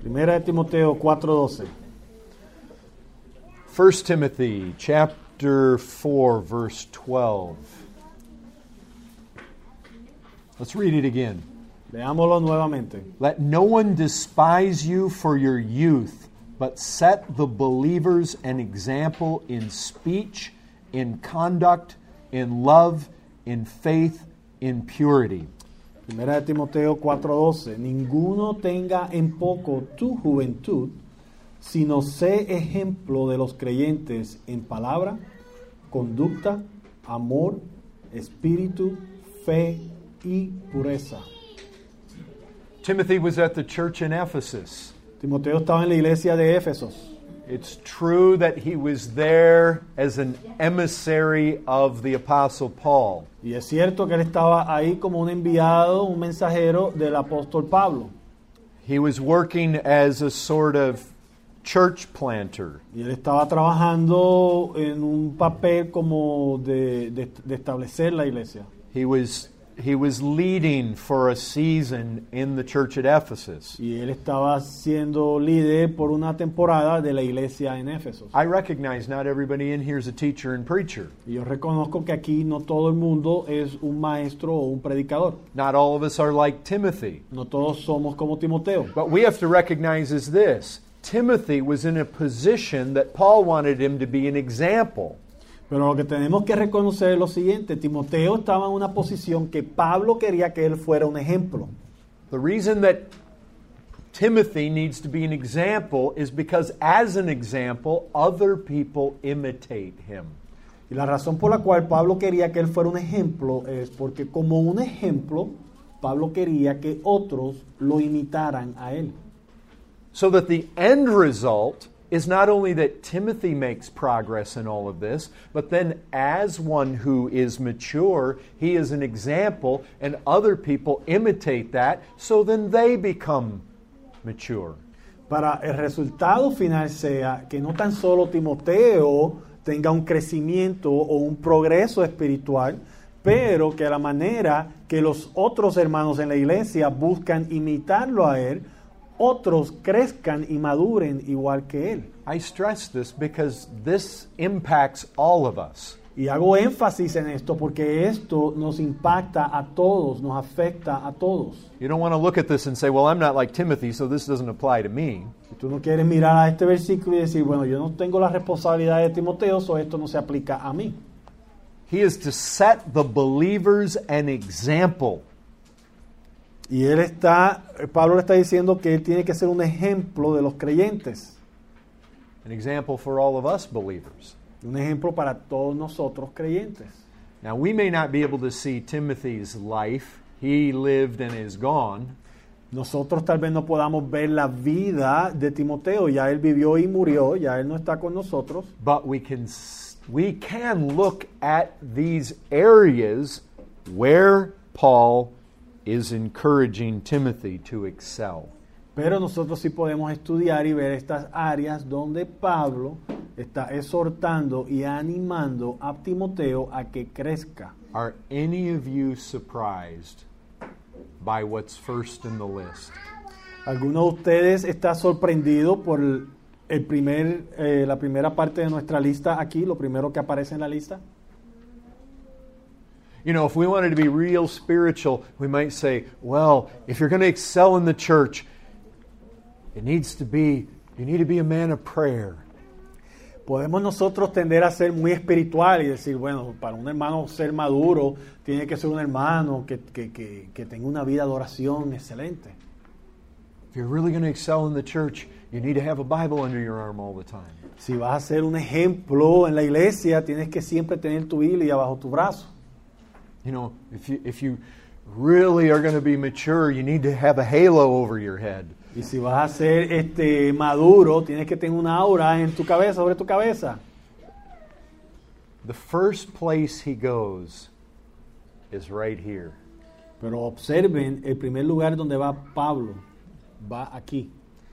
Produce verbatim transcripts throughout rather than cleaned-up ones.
Primera de Timoteo cuatro doce. First Timothy chapter four, verse twelve. Let's read it again. Leámoslo nuevamente. Let no one despise you for your youth, but set the believers an example in speech, in conduct, in love, in faith, in purity. Primera de Timoteo cuatro doce. Ninguno tenga en poco tu juventud, sino sé ejemplo de los creyentes en palabra, conducta, amor, espíritu, fe y pureza. Timothy was at the church in Ephesus. Timoteo estaba en la iglesia de Éfesos. It's true that he was there as an emissary of the Apostle Paul. Y es cierto que él estaba ahí como un enviado, un mensajero del apóstol Pablo. He was working as a sort of church planter. Y él estaba trabajando en un papel como de, de, de establecer la iglesia. He was he was leading for a season in the church at Ephesus. Y él estaba siendo líder por una temporada de la iglesia en Éfesos. I recognize not everybody in here is a teacher and preacher. Y yo reconozco que aquí no todo el mundo es un maestro o un predicador. Not all of us are like Timothy. No todos somos como Timoteo. But we have to recognize is this. Timothy was in a position that Paul wanted him to be an example. Pero lo que tenemos que reconocer es lo siguiente. Timoteo estaba en una posición que Pablo quería que él fuera un ejemplo. The reason that Timothy needs to be an example is because as an example, other people imitate him. Y la razón por la cual Pablo quería que él fuera un ejemplo es porque como un ejemplo, Pablo quería que otros lo imitaran a él. So that the end result is not only that Timothy makes progress in all of this, but then as one who is mature, he is an example and other people imitate that, so then they become mature. Para el resultado final sea que no tan solo Timoteo tenga un crecimiento o un progreso espiritual, pero que la manera que los otros hermanos en la iglesia buscan imitarlo a él, otros crezcan y maduren igual que él. I stress this because this impacts all of us. Y hago énfasis en esto porque esto nos impacta a todos, nos afecta a todos. You don't want to look at this and say, well, I'm not like Timothy, so this doesn't apply to me. Si tú no quieres mirar a este versículo y decir, bueno, yo no tengo la responsabilidad de Timoteo, so esto no se aplica a mí. He is to set the believers an example. Y él está, Pablo le está diciendo que él tiene que ser un ejemplo de los creyentes. An example for all of us believers. Un ejemplo para todos nosotros creyentes. Now, we may not be able to see Timothy's life. He lived and is gone. Nosotros tal vez no podamos ver la vida de Timoteo. Ya él vivió y murió. Ya él no está con nosotros. But we can, we can look at these areas where Paul is encouraging Timothy to excel. Pero nosotros sí podemos estudiar y ver estas áreas donde Pablo está exhortando y animando a Timoteo a que crezca. Are any of you surprised by what's first in the list? ¿Alguno de ustedes está sorprendido por el, el primer, eh, la primera parte de nuestra lista aquí, lo primero que aparece en la lista? You know, if we wanted to be real spiritual, we might say, well, if you're going to excel in the church, it needs to be, you need to be a man of prayer. Podemos nosotros tender a ser muy espiritual y decir, bueno, para un hermano ser maduro, tiene que ser un hermano que, que, que, que tenga una vida de oración excelente. If you're really going to excel in the church, you need to have a Bible under your arm all the time. Si vas a ser un ejemplo en la iglesia, tienes que siempre tener tu Biblia bajo tu brazo. You know, if you, if you really are going to be mature, you need to have a halo over your head. Y si vas a ser este, maduro, tienes que tener una aura en tu cabeza, sobre tu cabeza. The first place he goes is right here. Pero observen, el primer lugar donde va Pablo, va aquí.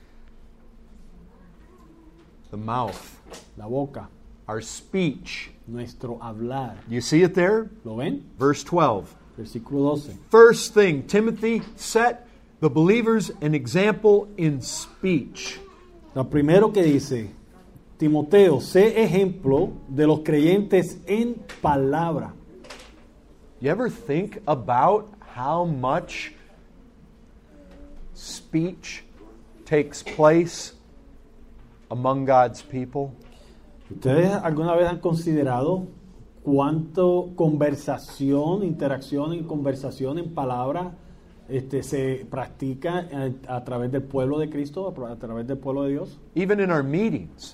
The mouth. La boca. Our speech. Nuestro hablar. You see it there? ¿Lo ven? Verse twelve. Versículo doce. First thing, Timothy, set The believer's an example in speech. Lo primero que dice, Timoteo, sé ejemplo de los creyentes en palabra. You ever think about how much speech takes place among God's people? ¿Ustedes alguna vez han considerado cuánto conversación, interacción en conversación en palabra este, se practica a, a través del pueblo de Cristo, a, a través del pueblo de Dios? Even in our meetings.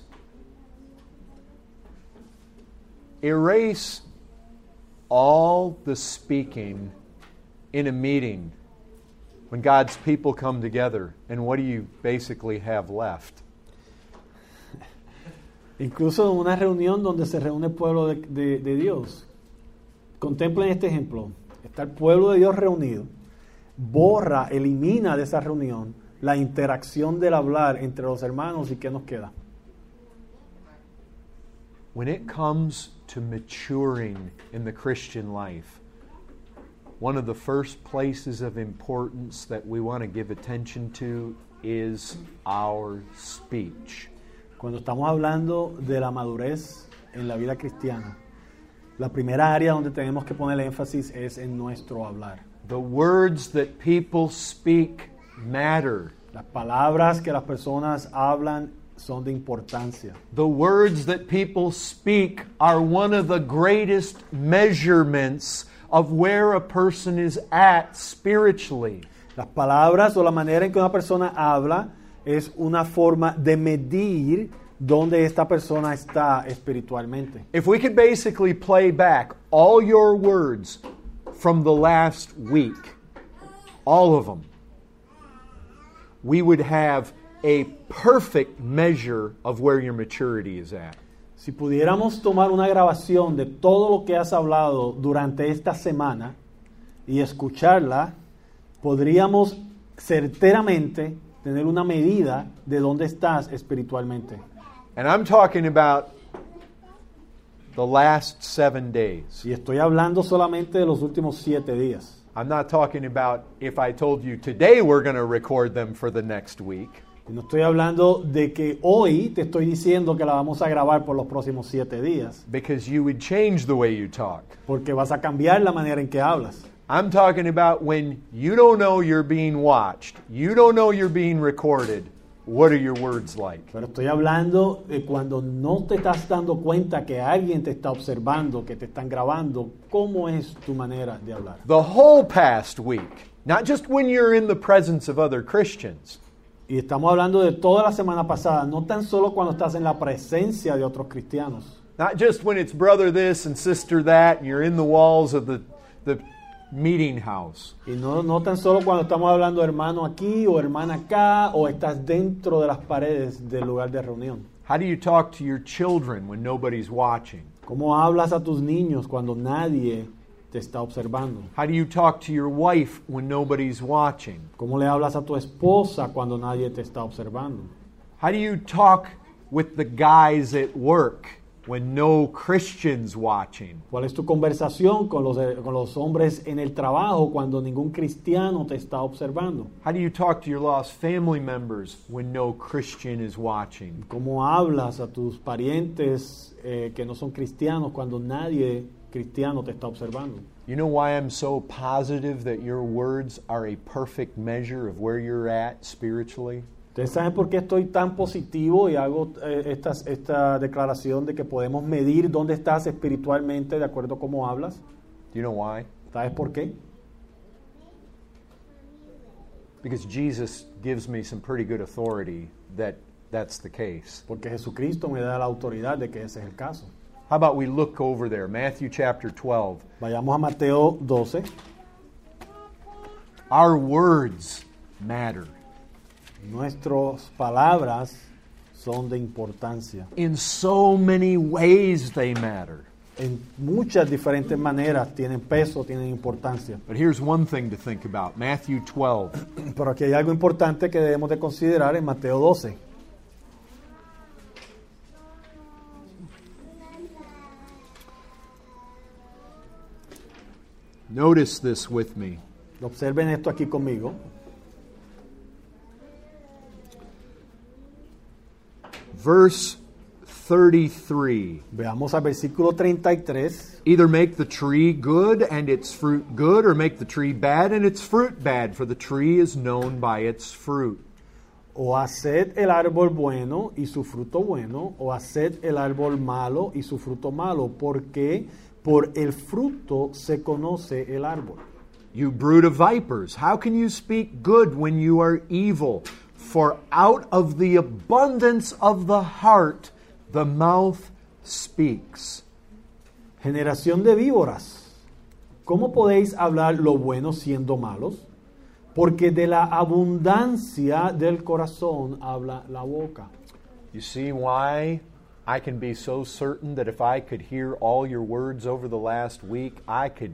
Erase all the speaking in a meeting when God's people come together, and what do you basically have left? Incluso en una reunión donde se reúne el pueblo de, de, de Dios. Contemplen este ejemplo. Está el pueblo de Dios reunido. Borra, elimina de esa reunión la interacción del hablar entre los hermanos, y ¿qué nos queda? When it comes to maturing in the Christian life, one of the first places of importance that we want to give attention to is our speech. Cuando estamos hablando de la madurez en la vida cristiana, la primera área donde tenemos que poner énfasis es en nuestro hablar. The words that people speak matter. Las palabras que las personas hablan son de importancia. The words that people speak are one of the greatest measurements of where a person is at spiritually. Las palabras o la manera en que una persona habla es una forma de medir dónde esta persona está espiritualmente. If we could basically play back all your words from the last week, all of them, we would have a perfect measure of where your maturity is at. Si pudiéramos tomar una grabación de todo lo que has hablado durante esta semana y escucharla, podríamos certeramente tener una medida de dónde estás espiritualmente. And I'm talking about the last seven days. Y estoy hablando solamente de los últimos siete días. I'm not talking about if I told you today we're going to record them for the next week. Y no estoy hablando de que hoy te estoy diciendo que la vamos a grabar por los próximos siete días. Because you would change the way you talk. Porque vas a cambiar la manera en que hablas. I'm talking about when you don't know you're being watched, you don't know you're being recorded, what are your words like? Pero estoy hablando de cuando no te estás dando cuenta que alguien te está observando, que te están grabando, ¿cómo es tu manera de hablar? The whole past week, not just when you're in the presence of other Christians. Y estamos hablando de toda la semana pasada, no tan solo cuando estás en la presencia de otros cristianos. Not just when it's brother this and sister that and you're in the walls of the, the meeting house. Y no, no tan solo cuando estamos hablando hermano aquí o hermana acá o estás dentro de las paredes del lugar de reunión. How do you talk to your children when nobody's watching? ¿Cómo hablas a tus niños cuando nadie te está observando? How do you talk to your wife when nobody's watching? ¿Cómo le hablas a tu esposa cuando nadie te está observando? How do you talk with the guys at work when no Christians watching? ¿Cuál es tu conversación con los, con los hombres en el trabajo cuando ningún cristiano te está observando? How do you talk to your lost family members when no Christian is watching? ¿Cómo hablas a tus parientes eh, que no son cristianos cuando nadie cristiano te está observando? You know why I'm so positive that your words are a perfect measure of where you're at spiritually? ¿Ustedes saben por qué estoy tan positivo y hago eh, esta, esta declaración de que podemos medir dónde estás espiritualmente de acuerdo a cómo hablas? Do you know why? ¿Sabes por qué? Because Jesus gives me some pretty good authority that that's the case. Porque Jesucristo me da la autoridad de que ese es el caso. How about we look over there, Matthew chapter twelve. Vayamos a Mateo doce. Our words matter. Nuestras palabras son de importancia. In so many ways they matter. En muchas diferentes maneras tienen peso, tienen importancia. But here's one thing to think about. Matthew twelve. Pero aquí hay algo importante que debemos de considerar en Mateo doce. Notice this with me. Observen esto aquí conmigo. verse thirty-three. Veamos al versículo treinta y tres. Either make the tree good and its fruit good, or make the tree bad and its fruit bad, for the tree is known by its fruit. O haced el árbol bueno y su fruto bueno, o haced el árbol malo y su fruto malo, porque por el fruto se conoce el árbol. You brood of vipers, how can you speak good when you are evil? For out of the abundance of the heart, the mouth speaks. Generación de víboras, ¿cómo podéis hablar lo bueno siendo malos? Porque de la abundancia del corazón habla la boca. You see why I can be so certain that if I could hear all your words over the last week, I could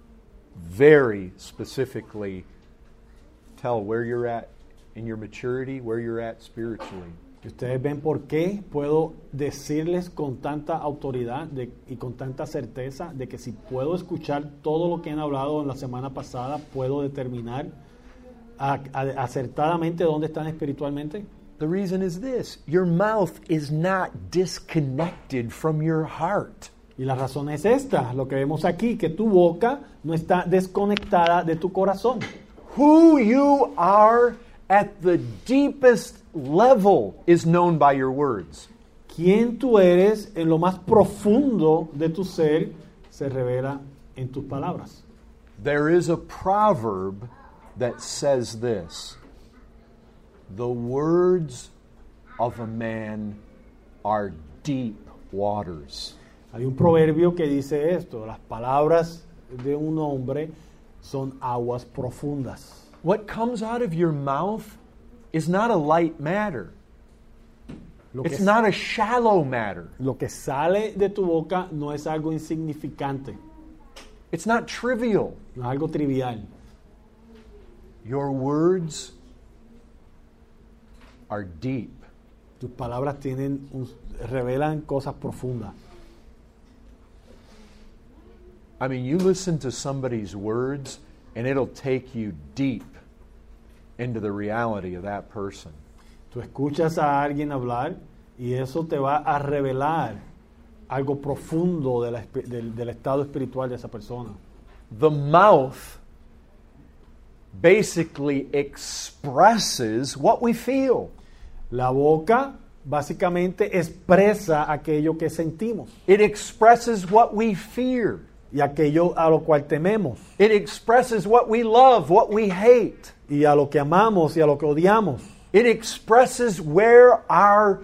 very specifically tell where you're at in your maturity, where you're at spiritually. Y ustedes ven por qué puedo decirles con tanta autoridad de, y con tanta certeza de que si puedo escuchar todo lo que han hablado en la semana pasada, puedo determinar a, a, acertadamente dónde están espiritualmente. The reason is this: your mouth is not disconnected from your heart. Y la razón es esta, lo que vemos aquí, que tu boca no está desconectada de tu corazón. Who you are at the deepest level is known by your words. Quién tú eres en lo más profundo de tu ser se revela en tus palabras. There is a proverb that says this: the words of a man are deep waters. Hay un proverbio que dice esto: las palabras de un hombre son aguas profundas. What comes out of your mouth is not a light matter. Lo que, It's not a shallow matter. lo que sale de tu boca no es algo insignificante, It's not trivial. no es algo trivial. Your words are deep. Tus palabras tienen un- revelan cosas profundas. I mean, you listen to somebody's words and it'll take you deep into the reality of that person. Tú escuchas a alguien hablar y eso te va a revelar algo profundo de la espi- del, del estado espiritual de esa persona. The mouth basically expresses what we feel. La boca básicamente expresa aquello que sentimos It expresses what we fear. y aquello a lo cual tememos It expresses what we love, what we hate. y a lo que amamos y a lo que odiamos. It expresses where our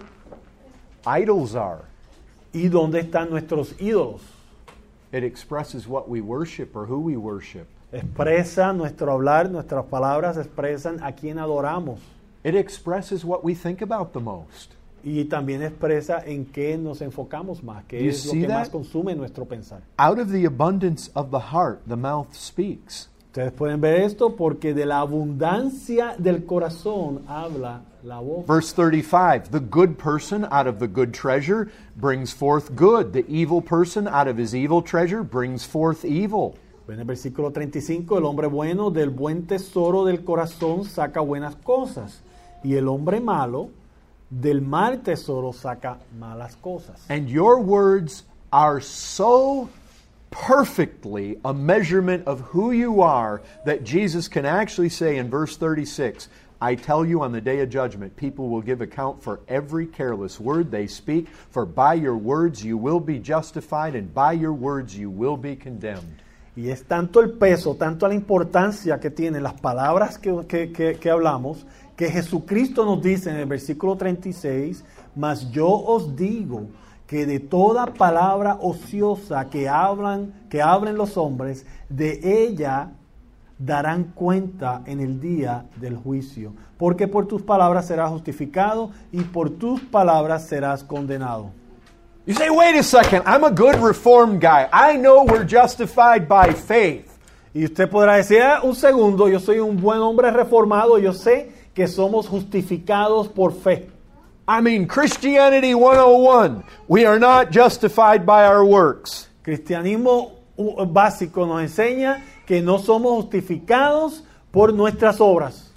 idols are. ¿Y dónde están nuestros ídolos? It expresses what we worship or who we worship. Expresa nuestro hablar, nuestras palabras expresan a quién adoramos It expresses what we think about the most. y también expresa en qué nos enfocamos más, qué You es lo see que that? más consume nuestro pensar. Out of the abundance of the heart, the mouth speaks. Ustedes pueden ver esto porque de la abundancia del corazón habla la boca. Verse thirty-five, the good person out of the good treasure brings forth good. The evil person out of his evil treasure brings forth evil. En el versículo treinta y cinco, el hombre bueno del buen tesoro del corazón saca buenas cosas y el hombre malo del mal tesoro saca malas cosas. And your words are so perfectly a measurement of who you are that Jesus can actually say in verse thirty-six, I tell you on the day of judgment, people will give account for every careless word they speak, for by your words you will be justified, and by your words you will be condemned. Y es tanto el peso, tanto la importancia que tienen las palabras que, que, que, que hablamos, que Jesucristo nos dice en el versículo treinta y seis, mas yo os digo que de toda palabra ociosa que hablan, que hablen los hombres, de ella darán cuenta en el día del juicio, porque por tus palabras serás justificado y por tus palabras serás condenado. You say, wait a second, I'm a good reformed guy. I know we're justified by faith. Y usted podrá decir, ah, un segundo, yo soy un buen hombre reformado, yo sé que somos justificados por fe. I mean, Christianity one oh one, we are not justified by our works. Cristianismo uh, básico nos enseña que no somos justificados por nuestras obras.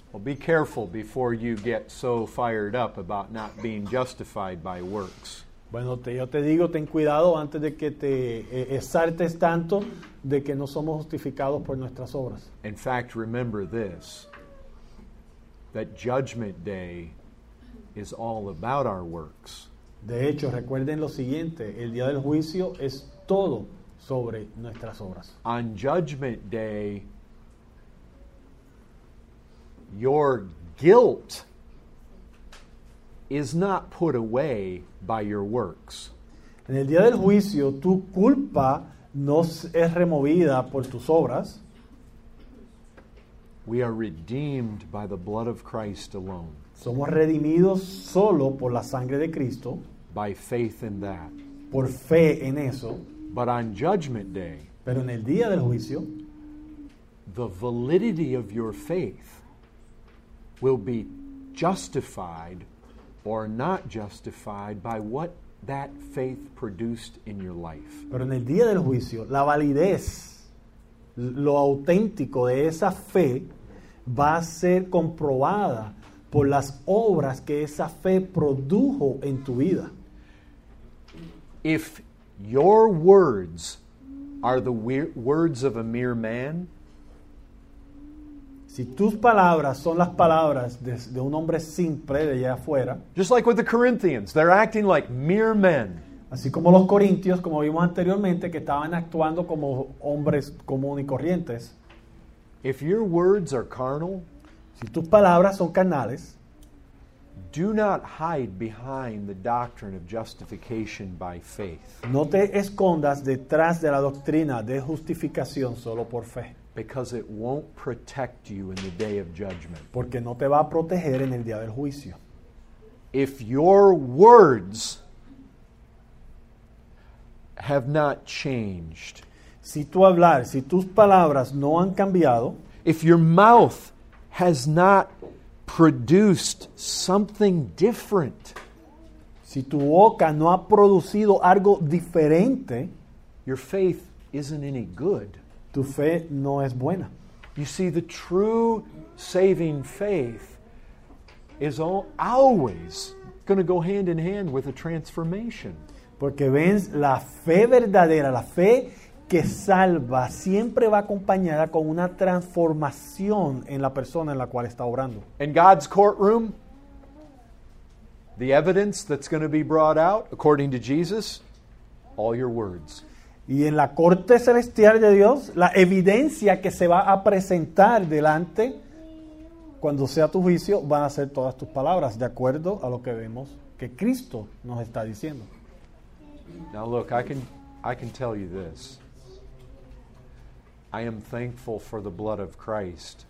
Well, be careful before you get so fired up about not being justified by works. Bueno, te, yo te digo, ten cuidado antes de que te eh, exaltes tanto de que no somos justificados por nuestras obras. In fact, remember this, that Judgment Day is all about our works. De hecho, recuerden lo siguiente, el día del juicio es todo sobre nuestras obras. On Judgment Day, your guilt is not put away by your works. En el día del juicio, tu culpa no es removida por tus obras. We are redeemed by the blood of Christ alone, Somos redimidos solo por la sangre de Cristo, by faith in that. por fe en eso. But on Judgment Day, Pero en el día del juicio, the validity of your faith will be justified or not justified by what that faith produced in your life. pero en el día del juicio, la validez, lo auténtico de esa fe va a ser comprobada por las obras que esa fe produjo en tu vida. If your words are the we- words of a mere man, Si tus palabras son las palabras de, de un hombre simple de allá afuera, just like with the Corinthians, they're acting like mere men. así como los corintios, como vimos anteriormente, que estaban actuando como hombres comunes y corrientes, If your words are carnal, si tus palabras son carnales, do not hide behind the doctrine of justification by faith, no te escondas detrás de la doctrina de justificación solo por fe, because it won't protect you in the day of judgment. porque no te va a proteger en el día del juicio. If your words have not changed, Si tu hablar, si tus palabras no han cambiado, if your mouth has not produced something different, si tu boca no ha producido algo diferente, your faith isn't any good. tu fe no es buena. You see, the true saving faith is all, always going to go hand in hand with a transformation. Porque ven, la fe verdadera, la fe que salva, siempre va acompañada con una transformación en la persona en la cual está obrando. In God's courtroom, the evidence that's going to be brought out, according to Jesus, all your words. Y en la corte celestial de Dios, la evidencia que se va a presentar delante cuando sea tu juicio van a ser todas tus palabras, de acuerdo a lo que vemos que Cristo nos está diciendo. Now look, I can I can tell you this. I am thankful for the blood of Christ,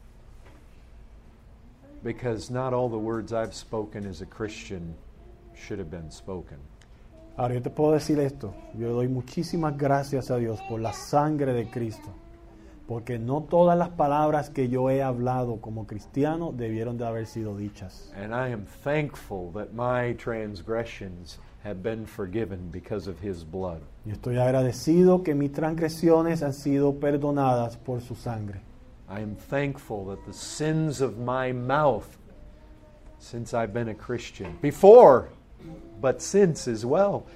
because not all the words I've spoken as a Christian should have been spoken. Ahora yo te puedo decir esto, yo doy muchísimas gracias a Dios por la sangre de Cristo, porque no todas las palabras que yo he hablado como cristiano debieron de haber sido dichas. And I am thankful that my transgressions have been forgiven because of His blood. Yo estoy agradecido que mis transgresiones han sido perdonadas por su sangre. I am thankful that the sins of my mouth, since I've been a Christian, before, but since as well,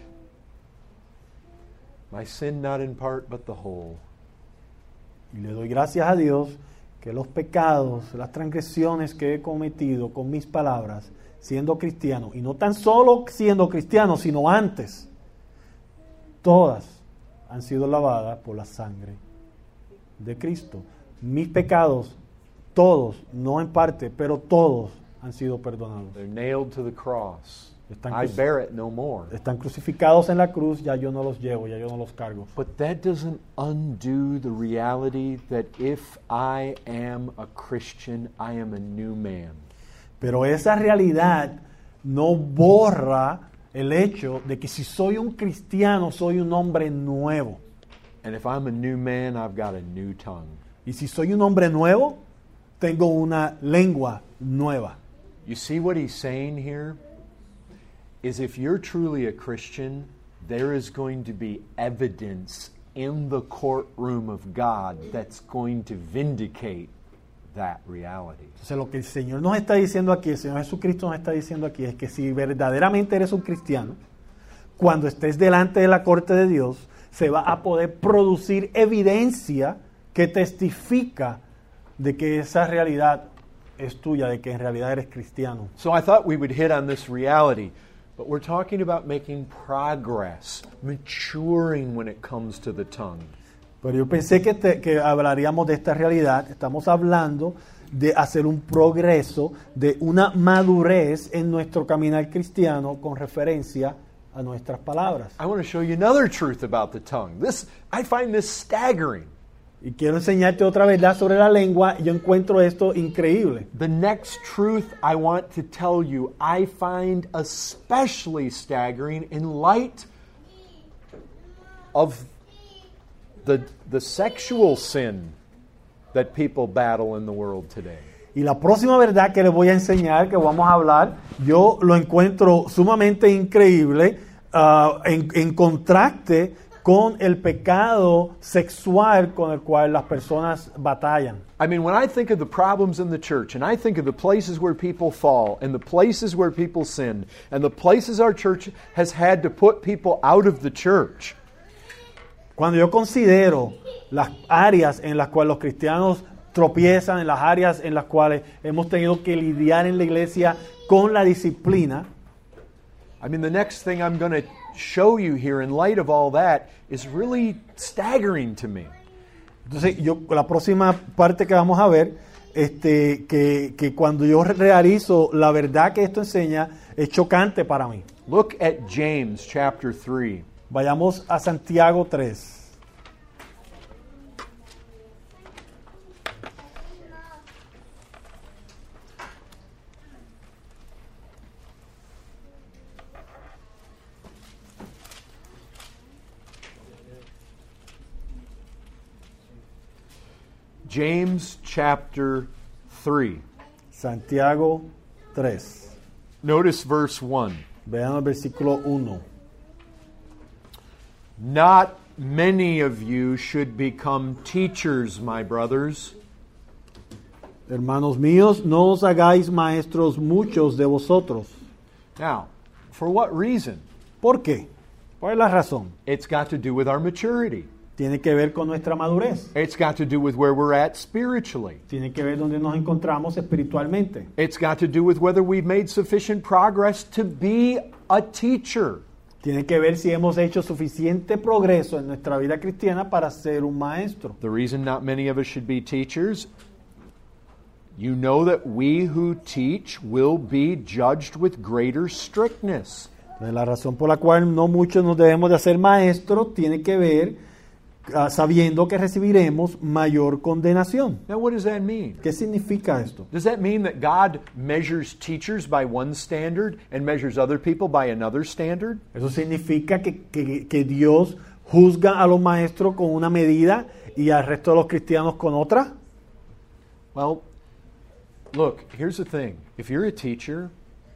my sin not in part but the whole. Y le doy gracias a Dios que los pecados, las transgresiones que he cometido con mis palabras, siendo cristiano, y no tan solo siendo cristiano, sino antes, todas han sido lavadas por la sangre de Cristo. Mis pecados, todos, no en parte, pero todos han sido perdonados. They're nailed to the cross. Están, I cruci- bear it no more. están crucificados en la cruz, ya yo no los llevo, ya yo no los cargo. But that doesn't undo the reality that if I am a Christian, I am a new man. Pero esa realidad no borra el hecho de que si soy un cristiano, soy un hombre nuevo. And if I'm a new man, I've got a new tongue. Y si soy un hombre nuevo, tengo una lengua nueva. You see what he's saying here? Is if you're truly a Christian, there is going to be evidence in the courtroom of God that's going to vindicate that reality. Entonces lo que el Señor nos está diciendo aquí, el Señor Jesucristo nos está diciendo aquí, es que si verdaderamente eres un cristiano, cuando estés delante de la corte de Dios, se va a poder producir evidencia que testifica de que esa realidad es tuya, de que en realidad eres cristiano. So I thought we would hit on this reality, but we're talking about making progress, maturing when it comes to the tongue. Pero yo pensé que, te, que hablaríamos de esta realidad. Estamos hablando de hacer un progreso, de una madurez en nuestro caminar cristiano con referencia a nuestras palabras. I want to show you another truth about the tongue. This, I find this staggering. Y quiero enseñarte otra verdad sobre la lengua. Yo encuentro esto increíble. The next truth I want to tell you, I find especially staggering in light of the, the sexual sin that people battle in the world today. Y la próxima verdad que les voy a enseñar, que vamos a hablar, yo lo encuentro sumamente increíble uh, en, en contraste con el pecado sexual con el cual las personas batallan. I mean, when I think of the problems in the church, and I think of the places where people fall, and the places where people sin, and the places our church has had to put people out of the church. Cuando yo considero las áreas en las cuales los cristianos tropiezan, en las áreas en las cuales hemos tenido que lidiar en la iglesia con la disciplina, I mean, the next thing I'm going to show you here in light of all that is really staggering to me. Entonces, yo la próxima parte que vamos a ver, este, que, que cuando yo realizo la verdad que esto enseña, es chocante para mí. Look at James chapter three. Vayamos a Santiago tres. James chapter three. Santiago tres. Notice verse one. Vean el versículo uno. Not many of you should become teachers, my brothers. Hermanos míos, no os hagáis maestros muchos de vosotros. Now, for what reason? ¿Por qué? ¿Cuál es la razón? It's got to do with our maturity. Tiene que ver con nuestra madurez. It's got to do with where we're at spiritually. Tiene que ver donde nos encontramos espiritualmente. It's got to do with whether we've made sufficient progress to be a teacher. Tiene que ver si hemos hecho suficiente progreso en nuestra vida cristiana para ser un maestro. The reason not many of us should be teachers, you know that we who teach will be judged with greater strictness. La razón por la cual no muchos nos debemos de hacer maestros tiene que ver uh, sabiendo que recibiremos mayor condenación. Now, what does that mean? ¿Qué significa esto? Does that mean that God measures teachers by one standard and measures other people by another standard? Eso significa que, que, que Dios juzga a los maestros con una medida y al resto de los cristianos con otra. Well, look, here's the thing. If you're a teacher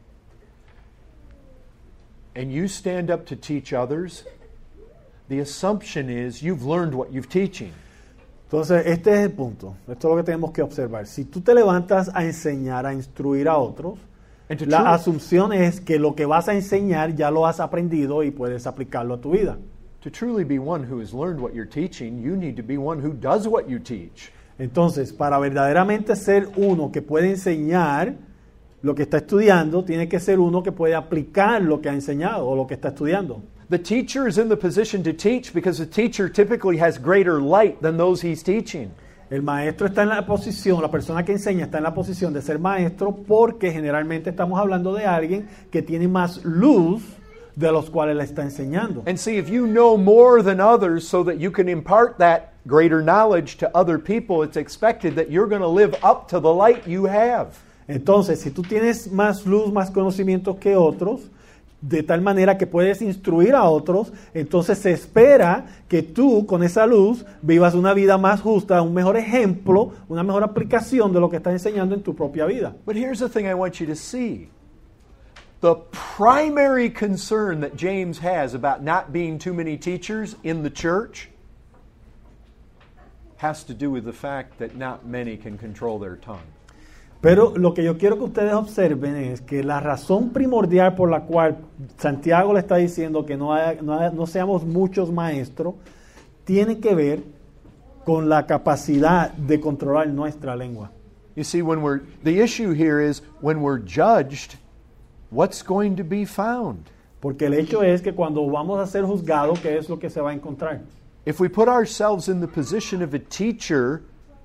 and you stand up to teach others, the assumption is you've learned what you're teaching. Entonces, este es el punto. Esto es lo que tenemos que observar. Si tú te levantas a enseñar, a instruir a otros, la truly, asunción es que lo que vas a enseñar ya lo has aprendido y puedes aplicarlo a tu vida. To truly be one who has learned what you're teaching, you need to be one who does what you teach. Entonces, para verdaderamente ser uno que puede enseñar lo que está estudiando, tiene que ser uno que puede aplicar lo que ha enseñado o lo que está estudiando. The teacher is in the position to teach because the teacher typically has greater light than those he's teaching. El maestro está en la posición, la persona que enseña está en la posición de ser maestro porque generalmente estamos hablando de alguien que tiene más luz de los cuales le está enseñando. And see, if you know more than others so that you can impart that greater knowledge to other people, it's expected that you're going to live up to the light you have. Entonces, si tú tienes más luz, más conocimientos que otros, de tal manera que puedes instruir a otros, entonces se espera que tú con esa luz vivas una vida más justa, un mejor ejemplo, una mejor aplicación de lo que estás enseñando en tu propia vida. But here's the thing I want you to see. The primary concern that James has about not being too many teachers in the church has to do with the fact that not many can control their tongue. Pero lo que yo quiero que ustedes observen es que la razón primordial por la cual Santiago le está diciendo que no, haya, no, haya, no seamos muchos maestros tiene que ver con la capacidad de controlar nuestra lengua. You see, when we're the issue here is when we're judged, what's going to be found? Porque el hecho es que cuando vamos a ser juzgados, ¿qué es lo que se va a encontrar? If we put ourselves in the position of a teacher,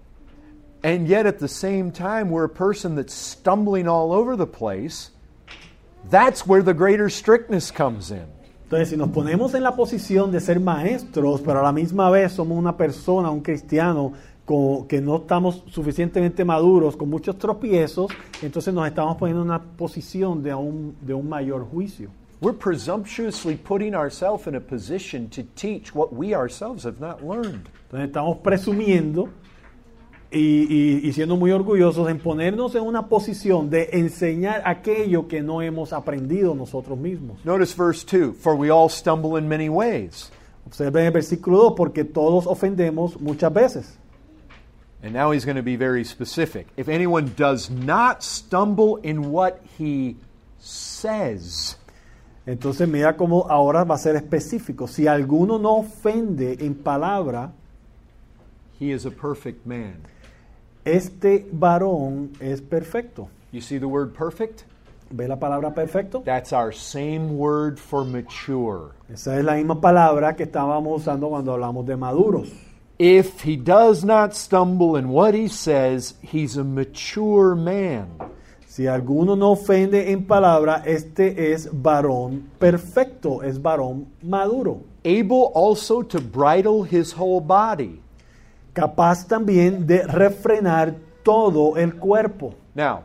and yet at the same time we're a person that's stumbling all over the place, that's where the greater strictness comes in. Entonces, si nos ponemos en la posición de ser maestros, pero a la misma vez somos una persona, un cristiano, con, que no estamos suficientemente maduros, con muchos tropiezos, entonces nos estamos poniendo en una posición de un, de un mayor juicio. We're presumptuously putting ourselves in a position to teach what we ourselves have not learned. Entonces estamos presumiendo y, y, y siendo muy orgullosos en ponernos en una posición de enseñar aquello que no hemos aprendido nosotros mismos. Notice verse two, for we all stumble in many ways. Observen el versículo dos, porque todos ofendemos muchas veces. And now he's going to be very specific. If anyone does not stumble in what he says. Entonces mira cómo ahora va a ser específico. Si alguno no ofende en palabra, he is a perfect man. Este varón es perfecto. You see the word perfect? ¿Ve la palabra perfecto? That's our same word for mature. Esa es la misma palabra que estábamos usando cuando hablamos de maduros. If he does not stumble in what he says, he's a mature man. Si alguno no ofende en palabra, este es varón perfecto, es varón maduro. Able also to bridle his whole body. Capaz también de refrenar todo el cuerpo. Now,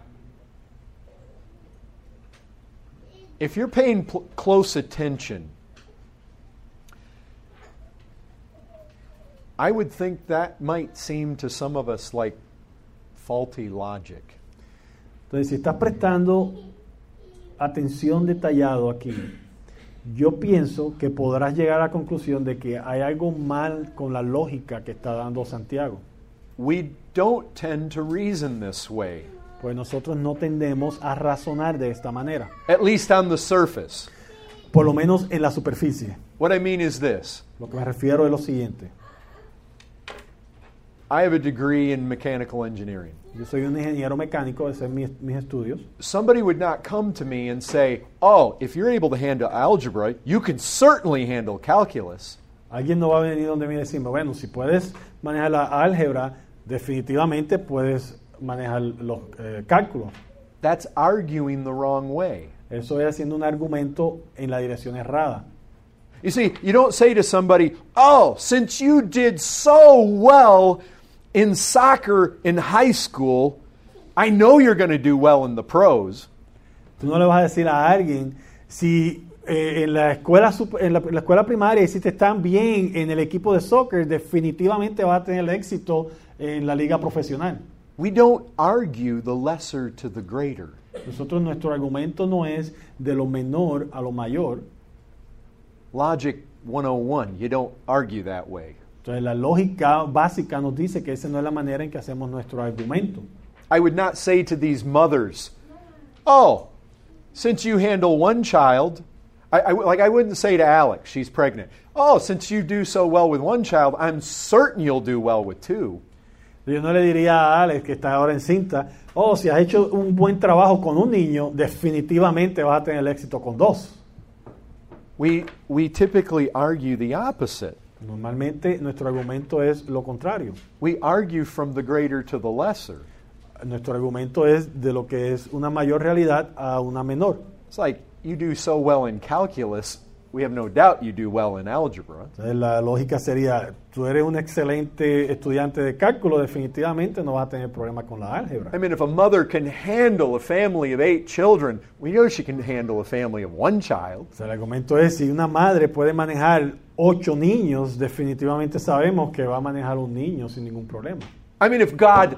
if you're paying pl- close attention, I would think that might seem to some of us like faulty logic. Entonces, si estás prestando atención detallado aquí, yo pienso que podrás llegar a la conclusión de que hay algo mal con la lógica que está dando Santiago. We don't tend to reason this way. Pues nosotros no tendemos a razonar de esta manera. At least on the surface. Por lo menos en la superficie. What I mean is this. Lo que me refiero es lo siguiente. I have a degree in mechanical engineering. Yo soy un ingeniero mecánico, esos son mis, mis estudios. Somebody would not come to me and say, oh, if you're able to handle algebra, you can certainly handle calculus. Alguien no va a venir donde me y decirme, bueno, si puedes manejar la álgebra, definitivamente puedes manejar los eh, cálculos. That's arguing the wrong way. Eso es haciendo un argumento en la dirección errada. You see, you don't say to somebody, oh, since you did so well in soccer in high school, I know you're going to do well in the pros. Tú no le vas a decir a alguien, si eh, en, la escuela, en, la, en la escuela primaria hiciste tan bien en el equipo de soccer, definitivamente vas a tener éxito en la liga profesional. We don't argue the lesser to the greater. Nosotros, nuestro argumento no es de lo menor a lo mayor. Logic one oh one, you don't argue that way. Entonces, la lógica básica nos dice que esa no es la manera en que hacemos nuestro argumento. I would not say to these mothers, oh, since you handle one child, I, I, like I wouldn't say to Alex, she's pregnant, oh, since you do so well with one child, I'm certain you'll do well with two. Yo no le diría a Alex, que está ahora encinta, oh, si has hecho un buen trabajo con un niño, definitivamente vas a tener éxito con dos. We, we typically argue the opposite. Normalmente nuestro argumento es lo contrario. We argue from the greater to the lesser. Nuestro argumento es de lo que es una mayor realidad a una menor. It's like you do so well in calculus, we have no doubt you do well in algebra. Entonces, la lógica sería, tú eres un excelente estudiante de cálculo, definitivamente no vas a tener problema con la álgebra. I mean, if a mother can handle a family of eight children, we know she can handle a family of one child. O sea, el argumento es, si una madre puede manejar ocho niños, definitivamente sabemos que va a manejar un niño sin ningún problema. I mean, if God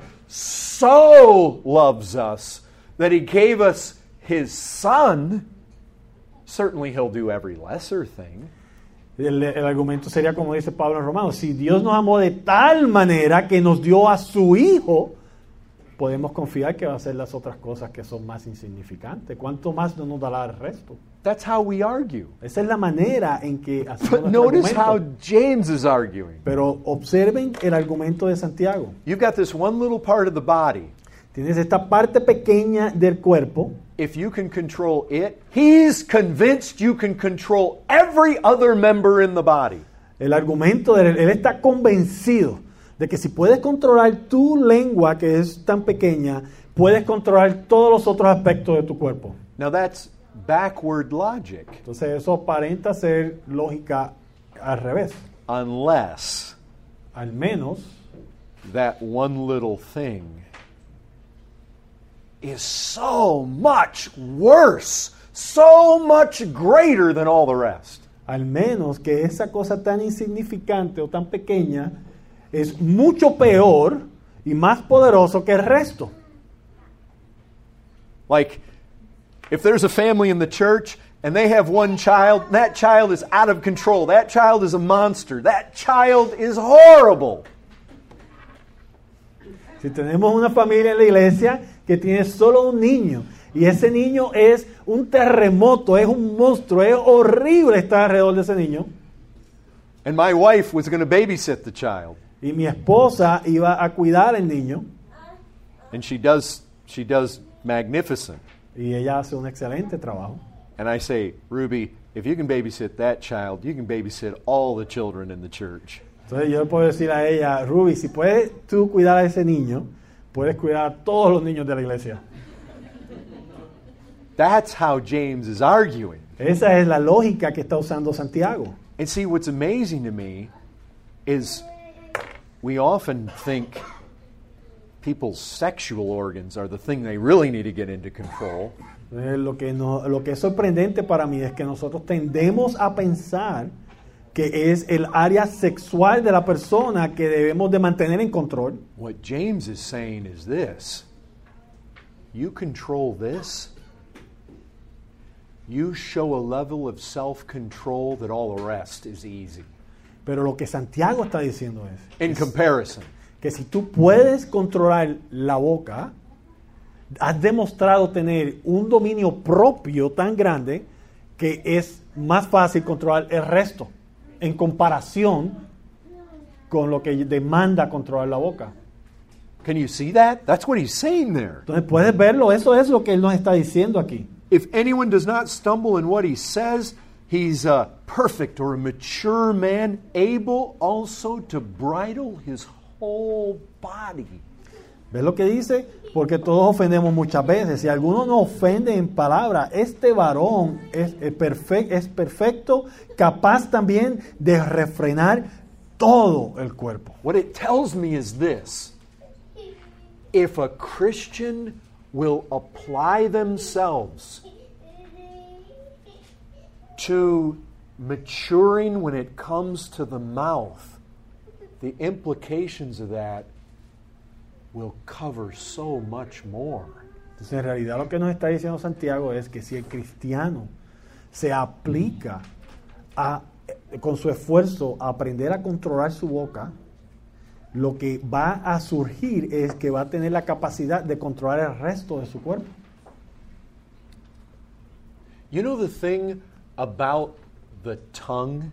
so loves us that he gave us his son, certainly he'll do every lesser thing. El, el argumento sería como dice Pablo en Romanos: si Dios nos amó de tal manera que nos dio a su Hijo, podemos confiar que va a hacer las otras cosas que son más insignificantes. ¿Cuánto más no nos dará el resto? That's how we argue. Esa es la manera en que hacemos But nuestro notice how argumento. James is arguing. Pero observen el argumento de Santiago. You've got this one little part of the body. Tienes esta parte pequeña del cuerpo. If you can control it, he's convinced you can control every other member in the body. El argumento de él, él está convencido de que si puedes controlar tu lengua, que es tan pequeña, puedes controlar todos los otros aspectos de tu cuerpo. Now that's backward logic. Entonces eso aparenta ser lógica al revés. Unless Al menos that one little thing is so much worse, so much greater than all the rest. al menos que esa cosa tan insignificante o tan pequeña es mucho peor y más poderoso que el resto. Like, if there's a family in the church and they have one child, that child is out of control. That child is a monster. That child is horrible. Si tenemos una familia en la iglesia que tiene solo un niño y ese niño es un terremoto, es un monstruo, es horrible estar alrededor de ese niño. And my wife was going to babysit the child. Y mi esposa iba a cuidar al niño. And she does she does magnificent. Y ella hace un excelente trabajo. And I say, Ruby, if you can babysit that child, you can babysit all the children in the church. Entonces yo le puedo decir a ella, Ruby, si puedes tú cuidar a ese niño, puedes cuidar a todos los niños de la iglesia. That's how James is arguing. Esa es la lógica que está usando Santiago. And see, what's amazing to me is we often think people's sexual organs are the thing they really need to get into control. Eh, Lo que, no, lo que es sorprendente para mí es que nosotros tendemos a pensar que es el área sexual de la persona que debemos de mantener en control. What James is saying is this: you control this, you show a level of self-control that all the rest is easy. Pero lo que Santiago está diciendo es In comparison. que si tú puedes controlar la boca, has demostrado tener un dominio propio tan grande que es más fácil controlar el resto en comparación con lo que demanda controlar la boca. Can you see that? That's what he's saying there. Entonces puedes verlo, eso es lo que él nos está diciendo aquí. If anyone does not stumble in what he says, he's a perfect or a mature man, able also to bridle his whole body. ¿Ves lo que dice? Porque todos ofendemos muchas veces. Si alguno nos ofende en palabra, este varón es, es, perfec- es perfecto, capaz también de refrenar todo el cuerpo. What it tells me is this: if a Christian will apply themselves to maturing when it comes to the mouth, the implications of that will cover so much more. Entonces, en realidad lo que nos está diciendo Santiago es que si el cristiano se aplica a, con su esfuerzo a aprender a controlar su boca, lo que va a surgir es que va a tener la capacidad de controlar el resto de su cuerpo. You know the thing about the tongue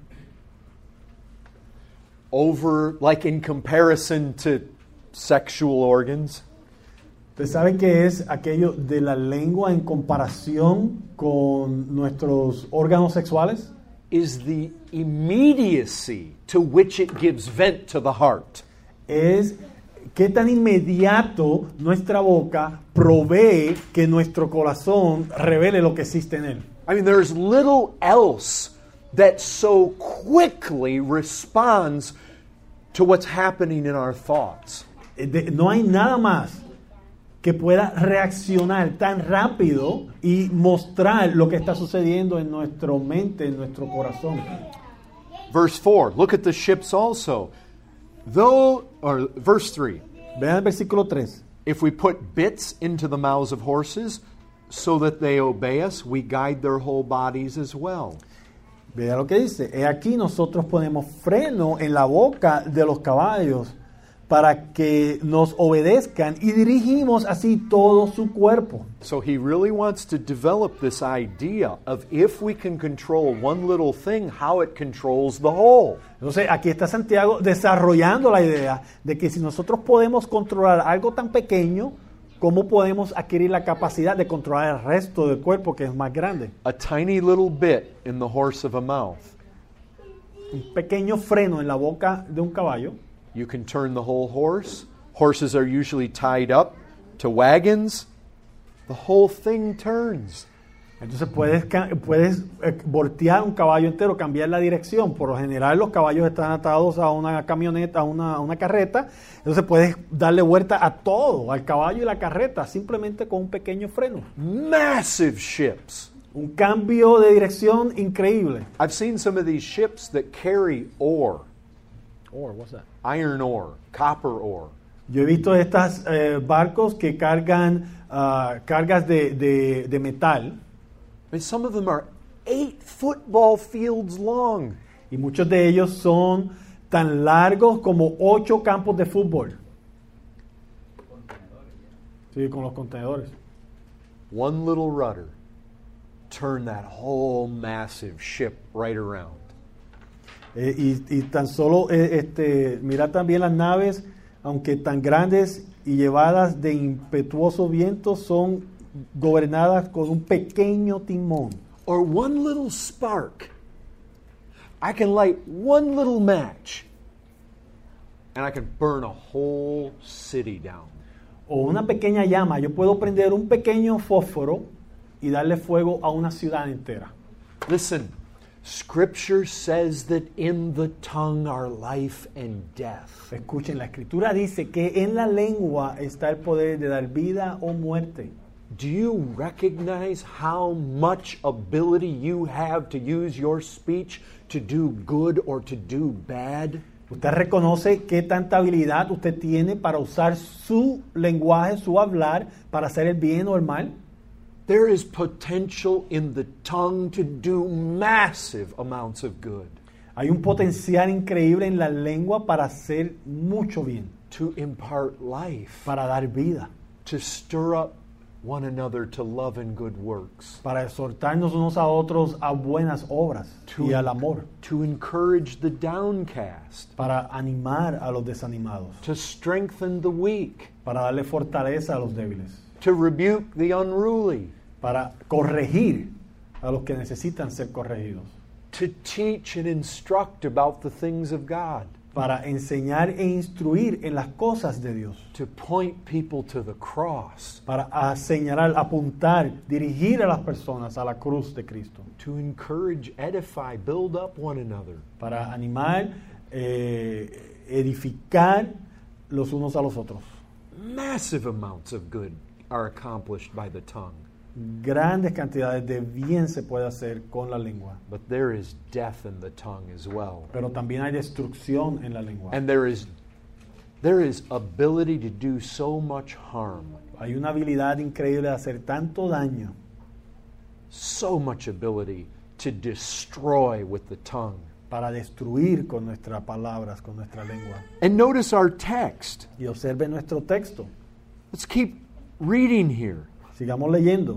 over, like in comparison to sexual organs? ¿Usted sabe qué es aquello de la lengua en comparación con nuestros órganos sexuales? Is the immediacy to which it gives vent to the heart. Es qué tan inmediato nuestra boca provee que nuestro corazón revele lo que existe en él. I mean, there's little else that so quickly responds to what's happening in our thoughts. De- no hay nada más que pueda reaccionar tan rápido y mostrar lo que está sucediendo en nuestra mente, en nuestro corazón. Verse four, look at the ships also. Though, or verse three, Vean el versículo tres. if we put bits into the mouths of horses so that they obey us, we guide their whole bodies as well. Vea lo que dice. He aquí nosotros ponemos freno en la boca de los caballos para que nos obedezcan y dirigimos así todo su cuerpo. So he really wants to develop this idea of if we can control one little thing, how it controls the whole. Entonces aquí está Santiago desarrollando la idea de que si nosotros podemos controlar algo tan pequeño, ¿cómo podemos adquirir la capacidad de controlar el resto del cuerpo que es más grande? A tiny little bit in the horse of a mouth. Un pequeño freno en la boca de un caballo. You can turn the whole horse. Horses are usually tied up to wagons. The whole thing turns. Entonces puedes, puedes voltear un caballo entero, cambiar la dirección. Por lo general los caballos están atados a una camioneta, a una, a una carreta. Entonces puedes darle vuelta a todo, al caballo y la carreta, simplemente con un pequeño freno. Massive ships. Un cambio de dirección increíble. I've seen some of these ships that carry ore. Ore, what's that? Iron ore, copper ore. Yo he visto estos eh, barcos que cargan uh, cargas de, de, de metal. And some of them are eight football fields long. Y muchos de ellos son tan largos como ocho campos de fútbol. Sí, con los contenedores. One little rudder turned that whole massive ship right around. Eh, y, y tan solo, eh, este, mira también las naves, aunque tan grandes y llevadas de impetuosos vientos, son gobernadas con un pequeño timón. Or one little spark. I can light one little match and I can burn a whole city down. O una pequeña llama, yo puedo prender un pequeño fósforo y darle fuego a una ciudad entera. Listen, Scripture says that in the tongue are life and death. Escuchen, la Escritura dice que en la lengua está el poder de dar vida o muerte. Do you recognize how much ability you have to use your speech to do good or to do bad? ¿Usted reconoce qué tanta habilidad usted tiene para usar su lenguaje, su hablar, para hacer el bien o el mal? There is potential in the tongue to do massive amounts of good. Hay un potencial increíble en la lengua para hacer mucho bien. To impart life. Para dar vida. To stir up one another to love and good works. Para exhortarnos unos a otros a buenas obras to, y al amor. To encourage the downcast. Para animar a los desanimados. To strengthen the weak. Para darle fortaleza a los débiles. To rebuke the unruly. Para corregir a los que necesitan ser corregidos. To teach and instruct about the things of God. Para enseñar e instruir en las cosas de Dios. To point people to the cross. Para señalar, apuntar, dirigir a las personas a la cruz de Cristo. To encourage, edify, build up one another. Para animar, eh, edificar los unos a los otros. Massive amounts of good are accomplished by the tongue. Grandes cantidades de bien se puede hacer con la lengua. But there is death in the tongue as well. Pero también hay destrucción en la lengua. And there is there is ability to do so much harm. Hay una habilidad increíble de hacer tanto daño. So much ability to destroy with the tongue. Para destruir con nuestras palabras, con nuestra lengua. And notice our text. Y observe nuestro texto. Let's keep reading here. Sigamos leyendo.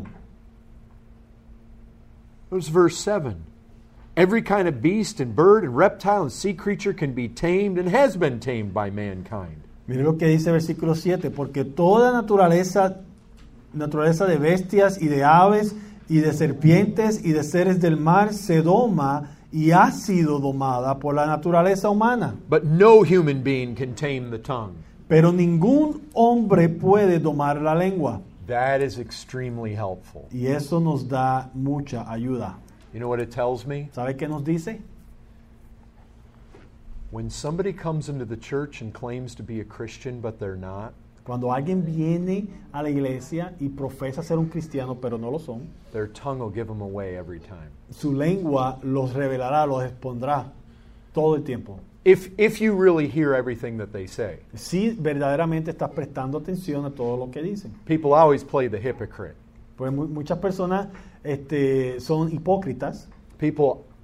There's verse seven. Every kind of beast and bird and reptile and sea creature can be tamed and has been tamed by mankind. Mire lo que dice versículo siete. Porque toda naturaleza, naturaleza de bestias y de aves y de serpientes y de seres del mar se doma y ha sido domada por la naturaleza humana. But no human being can tame the tongue. Pero ningún hombre puede domar la lengua. That is extremely helpful. Y eso nos da mucha ayuda. You know what it tells me? ¿Sabe qué nos dice? When somebody comes into the church and claims to be a Christian but they're not, Cuando alguien viene a la iglesia y profesa ser un cristiano pero no lo son, their tongue will give them away every time. su lengua los revelará, los expondrá todo el tiempo. If if you really hear everything that they say. Si verdaderamente estás prestando atención a todo lo que dicen. People always play the hypocrite. Pues mu- muchas personas este, son hipócritas. People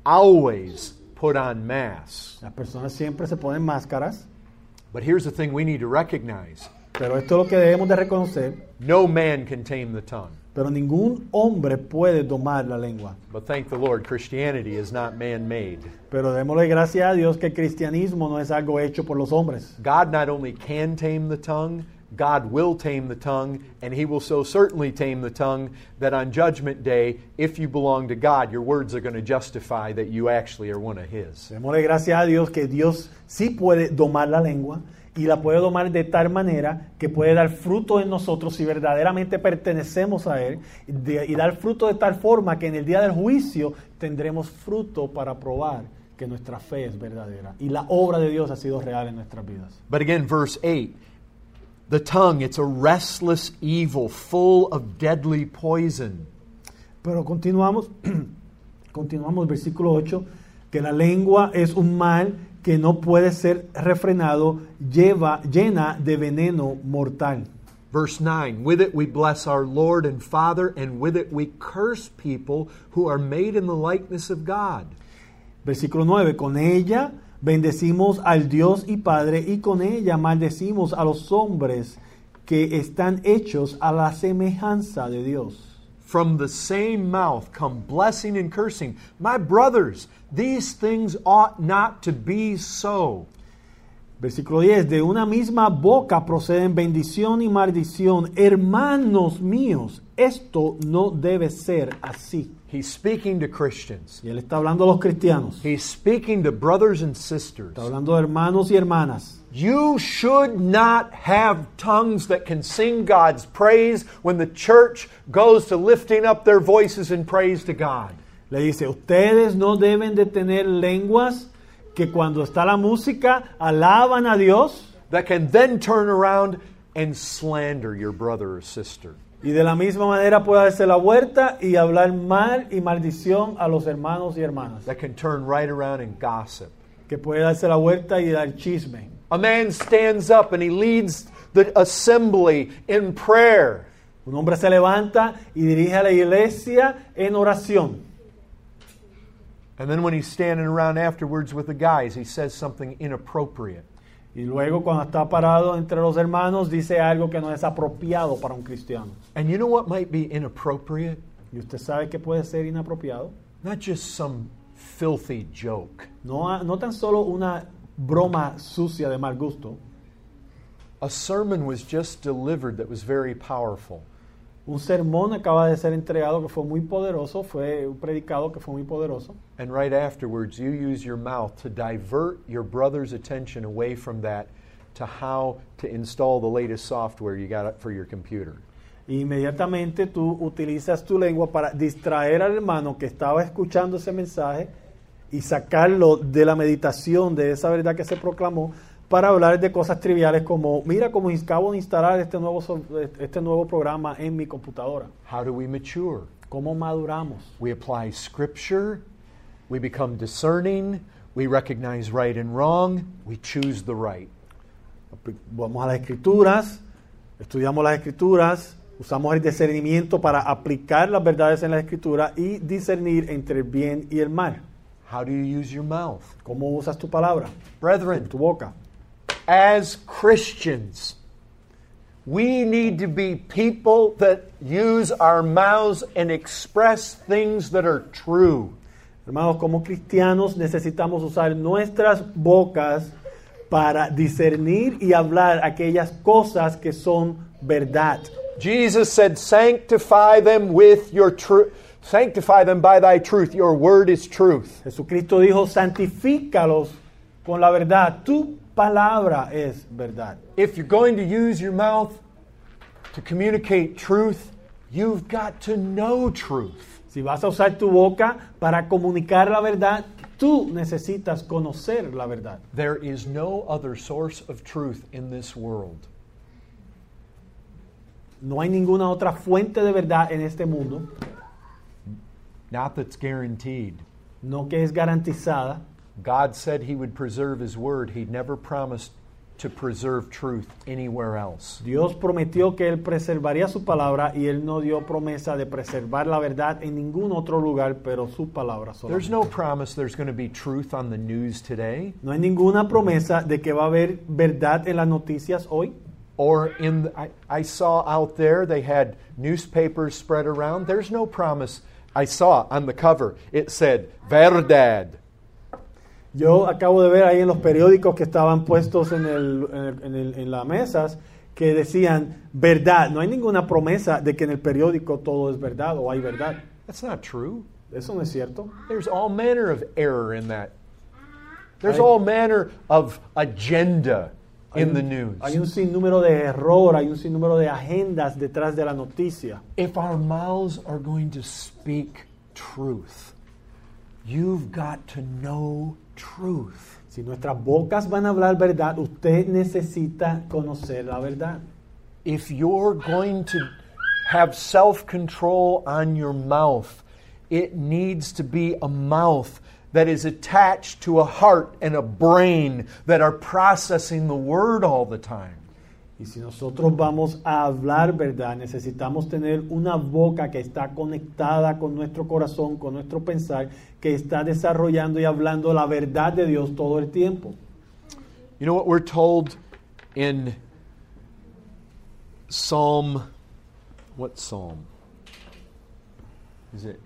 always put on masks. Las personas siempre se ponen máscaras, But here's the thing we need to recognize. pero esto es lo que debemos de reconocer. No man can tame the tongue. Pero ningún hombre puede domar la lengua. But thank the Lord, Christianity is not man-made. Pero démosle gracias a Dios que el cristianismo no es algo hecho por los hombres. God not only can tame the tongue, God will tame the tongue, and He will so certainly tame the tongue that on Judgment Day, if you belong to God, your words are going to justify that you actually are one of His. Démosle gracias a Dios que Dios sí puede domar la lengua y la puede domar de tal manera que puede dar fruto en nosotros si verdaderamente pertenecemos a Él de, y dar fruto de tal forma que en el día del juicio tendremos fruto para probar que nuestra fe es verdadera y la obra de Dios ha sido real en nuestras vidas. But again, verse eight, the tongue, it's a restless evil full of deadly poison. Pero continuamos, continuamos, versículo ocho, que la lengua es un mal que no puede ser refrenado, lleva, llena de veneno mortal. Verse nine, with it we bless our Lord and Father, and with it we curse people who are made in the likeness of God. Versículo nueve, con ella bendecimos al Dios y Padre, y con ella maldecimos a los hombres que están hechos a la semejanza de Dios. From the same mouth come blessing and cursing. My brothers, these things ought not to be so. Versículo diez, de una misma boca proceden bendición y maldición. Hermanos míos, esto no debe ser así. He's speaking to Christians. Y él está hablando a los cristianos. He's speaking to brothers and sisters. Está hablando de hermanos y hermanas. You should not have tongues that can sing God's praise when the church goes to lifting up their voices in praise to God. Le dice, ustedes no deben de tener lenguas que cuando está la música alaban a Dios. That can then turn around and slander your brother or sister. Y de la misma manera puede darse la vuelta y hablar mal y maldición a los hermanos y hermanas. That can turn right around and gossip. Que puede darse la vuelta y dar chisme. A man stands up and he leads the assembly in prayer. Un hombre se levanta y dirige a la iglesia en oración. And then when he's standing around afterwards with the guys, he says something inappropriate. Y luego cuando está parado entre los hermanos dice algo que no es apropiado para un cristiano. And you know what might be inappropriate? ¿Y usted sabe que puede ser inapropiado? Not just some filthy joke. No, no tan solo una broma sucia de mal gusto. A sermon was just delivered that was very powerful. Un sermón acaba de ser entregado que fue muy poderoso, fue un predicado que fue muy poderoso. And right afterwards, you use your mouth to divert your brother's attention away from that to how to install the latest software you got for your computer. Inmediatamente tú utilizas tu lengua para distraer al hermano que estaba escuchando ese mensaje y sacarlo de la meditación de esa verdad que se proclamó para hablar de cosas triviales como, mira cómo acabo de instalar este nuevo, este nuevo programa en mi computadora. How do we mature? ¿Cómo maduramos? We apply scripture, we become discerning, we recognize right and wrong, we choose the right. Vamos a las escrituras, estudiamos las escrituras, usamos el discernimiento para aplicar las verdades en la escritura y discernir entre el bien y el mal. How do you use your mouth? ¿Cómo usas tu palabra? Brethren, Tu boca. as Christians, we need to be people that use our mouths and express things that are true. Hermanos, como cristianos necesitamos usar nuestras bocas para discernir y hablar aquellas cosas que son verdad. Jesus said, sanctify them with your truth. Sanctify them by thy truth. Your word is truth. Jesucristo dijo, santifícalos con la verdad. Tu palabra es verdad. If you're going to use your mouth to communicate truth, you've got to know truth. Si vas a usar tu boca para comunicar la verdad, tú necesitas conocer la verdad. There is no other source of truth in this world. No hay ninguna otra fuente de verdad en este mundo, Not that's guaranteed. no que es garantizada. God said He would preserve His word. He never promised to preserve truth anywhere else. Dios prometió que Él preservaría su palabra y Él no dio promesa de preservar la verdad en ningún otro lugar, pero su palabra There's solamente. no promise there's going to be truth on the news today No hay ninguna promesa de que va a haber verdad en las noticias hoy. or in the, I, I saw out there they had newspapers spread around. There's no promise. I saw on the cover it said verdad. Yo acabo de ver ahí en los periódicos que estaban puestos en, el, en, el- en el- en las mesas que decían verdad. No hay ninguna promesa de que en el periódico todo es verdad o hay verdad. That's not true. Eso no es cierto. There's all manner of error in that. There's Hay- all manner of agenda Hay in the un, news. hay un sinnúmero de error, hay un sinnúmero de agendas detrás de la noticia. If our mouths are going to speak truth, you've got to know truth. Si nuestras bocas van a hablar verdad, usted necesita conocer la verdad. If you're going to have self-control on your mouth, it needs to be a mouth that is attached to a heart and a brain that are processing the word all the time. Y si nosotros vamos a hablar verdad, necesitamos tener una boca que está conectada con nuestro corazón, con nuestro pensar, que está desarrollando y hablando la verdad de Dios todo el tiempo. You know what we're told in Psalm, what Psalm? Is it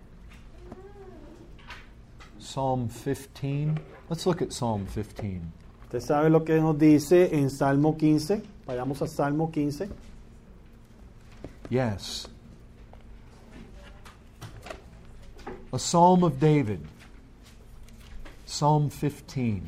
Psalm fifteen? Let's look at Psalm fifteen. Usted sabe lo que nos dice en Salmo quince. Vayamos a Salmo quince. Yes. A Psalm of David. Psalm fifteen.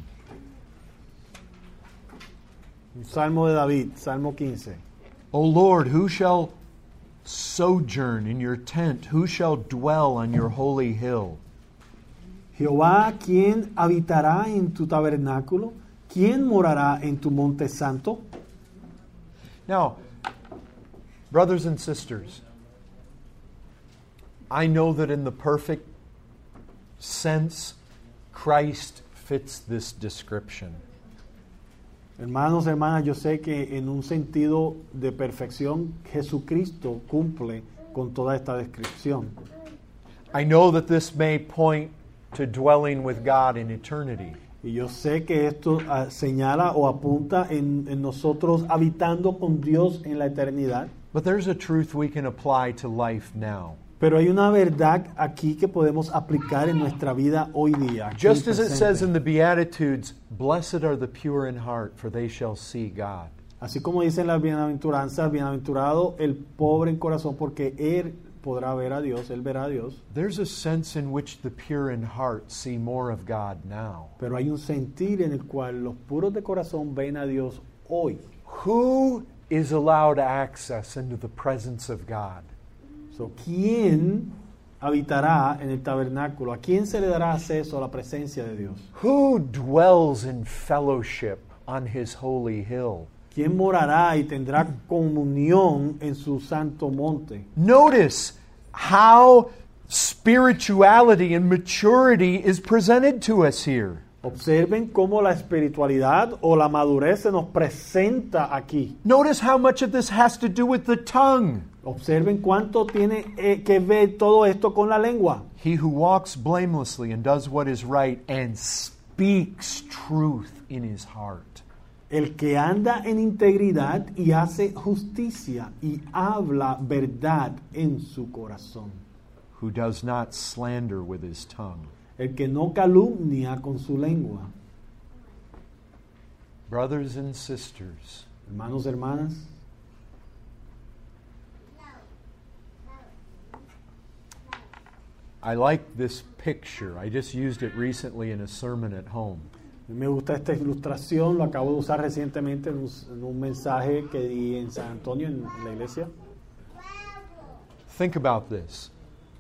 Un Salmo de David, Salmo quince. O Lord, who shall sojourn in your tent? Who shall dwell on your holy hill? Jehová, ¿quién habitará en tu tabernáculo? ¿Quién morará en tu monte santo? Now, brothers and sisters, I know that in the perfect sense, Christ fits this description. Hermanos, hermanas, yo sé que en un sentido de perfección, Jesucristo cumple con toda esta descripción. I know that this may point to dwelling with God in eternity. Y yo sé que esto ah, señala o apunta en, en nosotros habitando con Dios en la eternidad. But there's a truth we can apply to life now. Pero hay una verdad aquí que podemos aplicar en nuestra vida hoy día. aquí Just as it presente. says in the Beatitudes, blessed are the pure in heart, for they shall see God. Así como dicen las bienaventuranzas, bienaventurado el pobre en corazón, porque él podrá ver a Dios, él verá a Dios. There's a sense in which the pure in heart see more of God now. Pero hay un sentir en el cual los puros de corazón ven a Dios hoy. Who is allowed access into the presence of God? So, ¿quién habitará en el tabernáculo? ¿A quién se le dará acceso a la presencia de Dios? Who dwells in fellowship on his holy hill? ¿Quién morará y tendrá comunión en su santo monte? Notice how spirituality and maturity is presented to us here. Observen cómo la espiritualidad o la madurez se nos presenta aquí. Notice how much of this has to do with the tongue. Observen cuánto tiene eh, que ver todo esto con la lengua. He who walks blamelessly and does what is right and speaks truth in his heart. El que anda en integridad y hace justicia y habla verdad en su corazón. Who does not slander with his tongue. El que no calumnia con su lengua. Brothers and sisters, Hermanos, hermanas, I like this picture. I just used it recently in a sermon at home. a mí me gusta esta ilustración, lo acabo de usar recientemente en un, en un mensaje que di en San Antonio, en, en la iglesia. Think about this.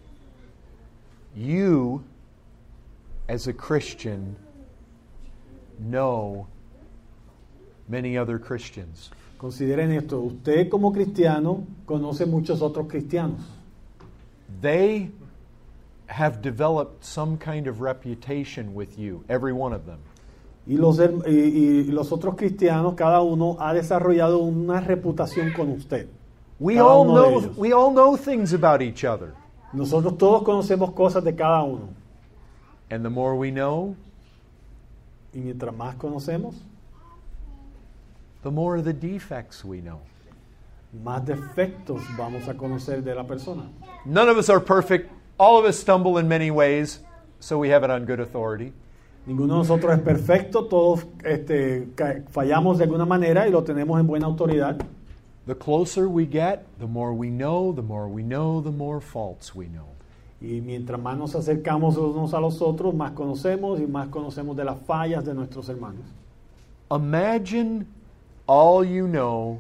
You, as a Christian, know many other Christians. Consideren esto, usted como cristiano conoce muchos otros cristianos. They have developed some kind of reputation with you, every one of them. Y los, her- y, y los otros cristianos, cada uno ha desarrollado una reputación con usted. We Cada all uno de know ellos. we all know things about each other. Nosotros todos conocemos cosas de cada uno. And the more we know, Y mientras más conocemos, the more of the defects we know. más defectos vamos a conocer de la persona. None of us are perfect. All of us stumble in many ways, so we have it on good authority. Ninguno de nosotros es perfecto, todos este, ca- fallamos de alguna manera y lo tenemos en buena autoridad. The closer we get, the more we know, the more we know, the more faults we know. Y mientras más nos acercamos los unos a los otros, más conocemos y más conocemos de las fallas de nuestros hermanos. Imagine all you know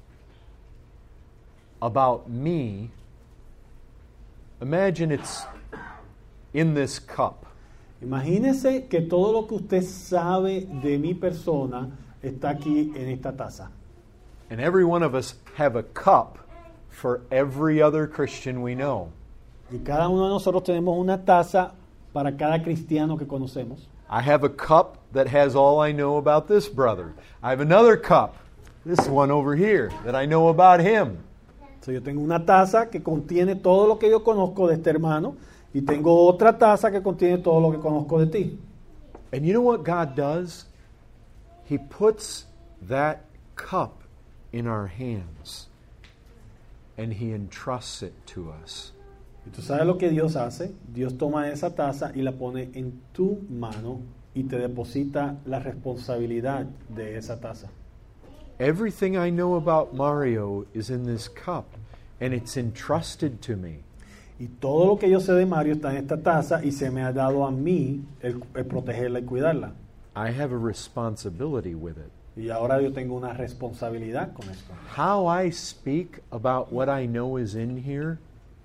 about me. Imagine it's in this cup. Imagínese que todo lo que usted sabe de mi persona está aquí en esta taza. And every one of us have a cup for every other Christian we know. Y cada uno de nosotros tenemos una taza para cada cristiano que conocemos. I have a cup that has all I know about this brother. I have another cup, this one over here, that I know about him. So, yo tengo una taza que contiene todo lo que yo conozco de este hermano y tengo otra taza que contiene todo lo que conozco de ti. And you know what God does? He puts that cup in our hands and He entrusts it to us. Y tú sabes lo que Dios hace. Dios toma esa taza y la pone en tu mano y te deposita la responsabilidad de esa taza. Everything I know about Mario is in this cup and it's entrusted to me. Y todo lo que yo sé de Mario está en esta taza y se me ha dado a mí el, el protegerla y cuidarla. I have a responsibility with it. Y ahora yo tengo una responsabilidad con esto. How I speak about what I know is in here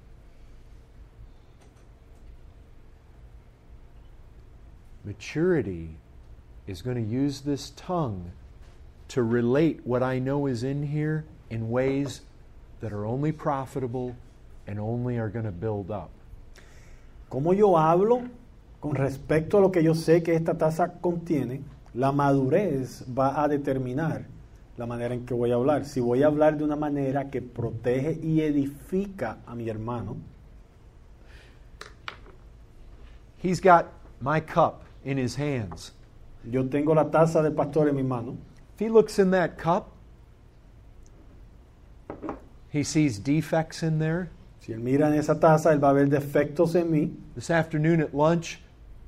maturity is going to use this tongue to relate what I know is in here in ways that are only profitable and only are going to build up. Cómo yo hablo con respecto a lo que yo sé que esta taza contiene, la madurez va a determinar la manera en que voy a hablar. Si voy a hablar de una manera que protege y edifica a mi hermano, He's got my cup in his hands. yo tengo la taza del pastor en mi mano. If he looks in that cup, he sees defects in there. Si él mira en esa taza, él va a ver defectos en mí. This afternoon at lunch,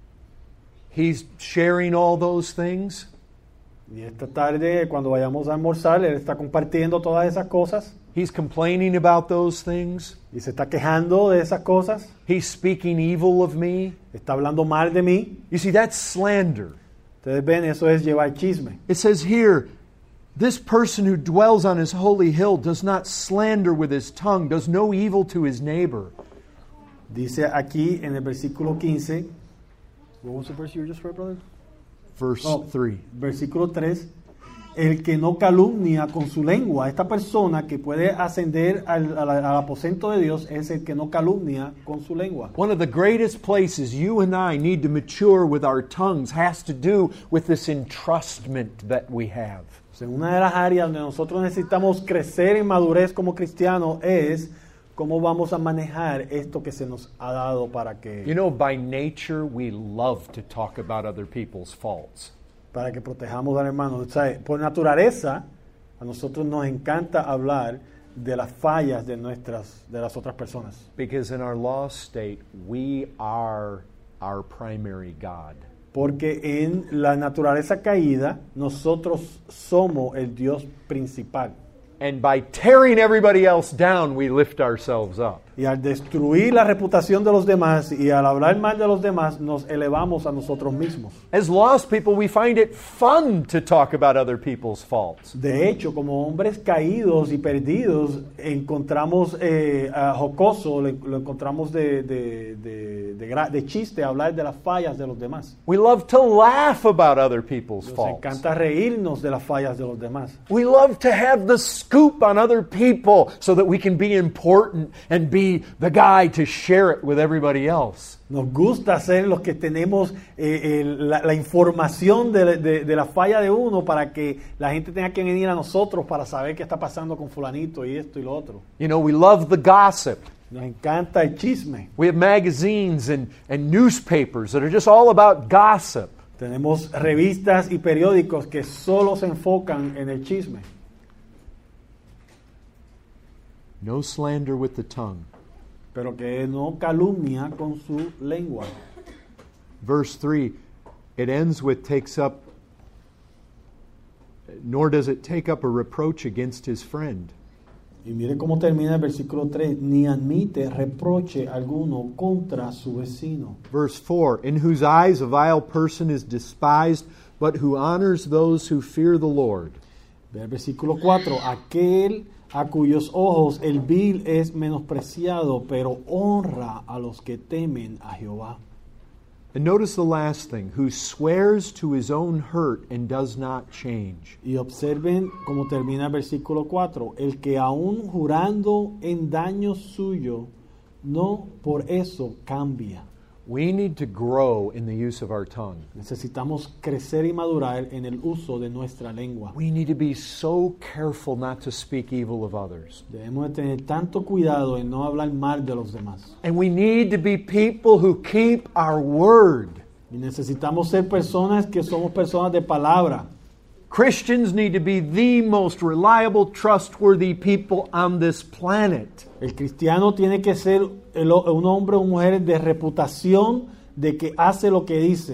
he's sharing all those things. Y esta tarde, cuando vayamos a almorzar, él está compartiendo todas esas cosas He's complaining about those things. y se está quejando de esas cosas. He's speaking evil of me. Está hablando mal de mí. You see, that's slander. Ustedes ven, eso es llevar chisme. It says here, this person who dwells on his holy hill does not slander with his tongue, does no evil to his neighbor. Dice aquí en el versículo quince, what was the verse you just read, brother? Verse Oh, three. Versículo tres, el que no calumnia con su lengua. Esta persona que puede ascender al, al, al aposento de Dios es el que no calumnia con su lengua. One of the greatest places you and I need to mature with our tongues has to do with this entrustment that we have. O sea, una de las áreas donde nosotros necesitamos crecer en madurez como cristianos es cómo vamos a manejar esto que se nos ha dado para que, You know, by nature, we love to talk about other people's faults. para que protejamos al hermano. O sea, por naturaleza, a nosotros nos encanta hablar de las fallas de nuestras, de las otras personas. Because in our lost state, we are our primary God. Porque en la naturaleza caída, nosotros somos el Dios principal. And by tearing everybody else down, we lift ourselves up. Y al destruir la reputación de los demás y al hablar mal de los demás, nos elevamos a nosotros mismos. As lost people, we find it fun to talk about other people's faults. De hecho, como hombres caídos y perdidos, encontramos eh, a jocoso, lo, lo encontramos de, de, de, de, gra- de chiste hablar de las fallas de los demás. We love to laugh about other people's Nos faults. encanta reírnos de las fallas de los demás. We love to have the scoop on other people so that we can be important and be be the guy to share it with everybody else. Nos gusta ser los que tenemos eh, el- la, la información de, de- de la falla de uno para que la gente tenga que venir a nosotros para saber qué está pasando con fulanito y esto y lo otro. You know, we love the gossip. Nos encanta el chisme. We have magazines and, and newspapers that are just all about gossip. Tenemos revistas y periódicos que solo se enfocan en el chisme. No slander with the tongue. Pero que no calumnia con su lengua. Verse three, it ends with takes up, nor does it take up a reproach against his friend. Y mire cómo termina el versículo tres. Ni admite reproche alguno contra su vecino. Verse four, in whose eyes a vile person is despised, but who honors those who fear the Lord. Ve el versículo cuatro. Aquel a cuyos ojos el vil es menospreciado, pero honra a los que temen a Jehová. And notice the last thing, who swears to his own hurt and does not change. Y observen cómo termina el versículo cuatro. El que aún jurando en daño suyo, no por eso cambia. We need to grow in the use of our tongue. Necesitamos crecer y madurar en el uso de nuestra lengua. We need to be so careful not to speak evil of others. Debemos de tener tanto cuidado en no hablar mal de los demás. And we need to be people who keep our word. Y necesitamos ser personas que somos personas de palabra. Christians need to be the most reliable, trustworthy people on this planet. El cristiano tiene que ser el- un hombre o mujer de reputación de que hace lo que dice.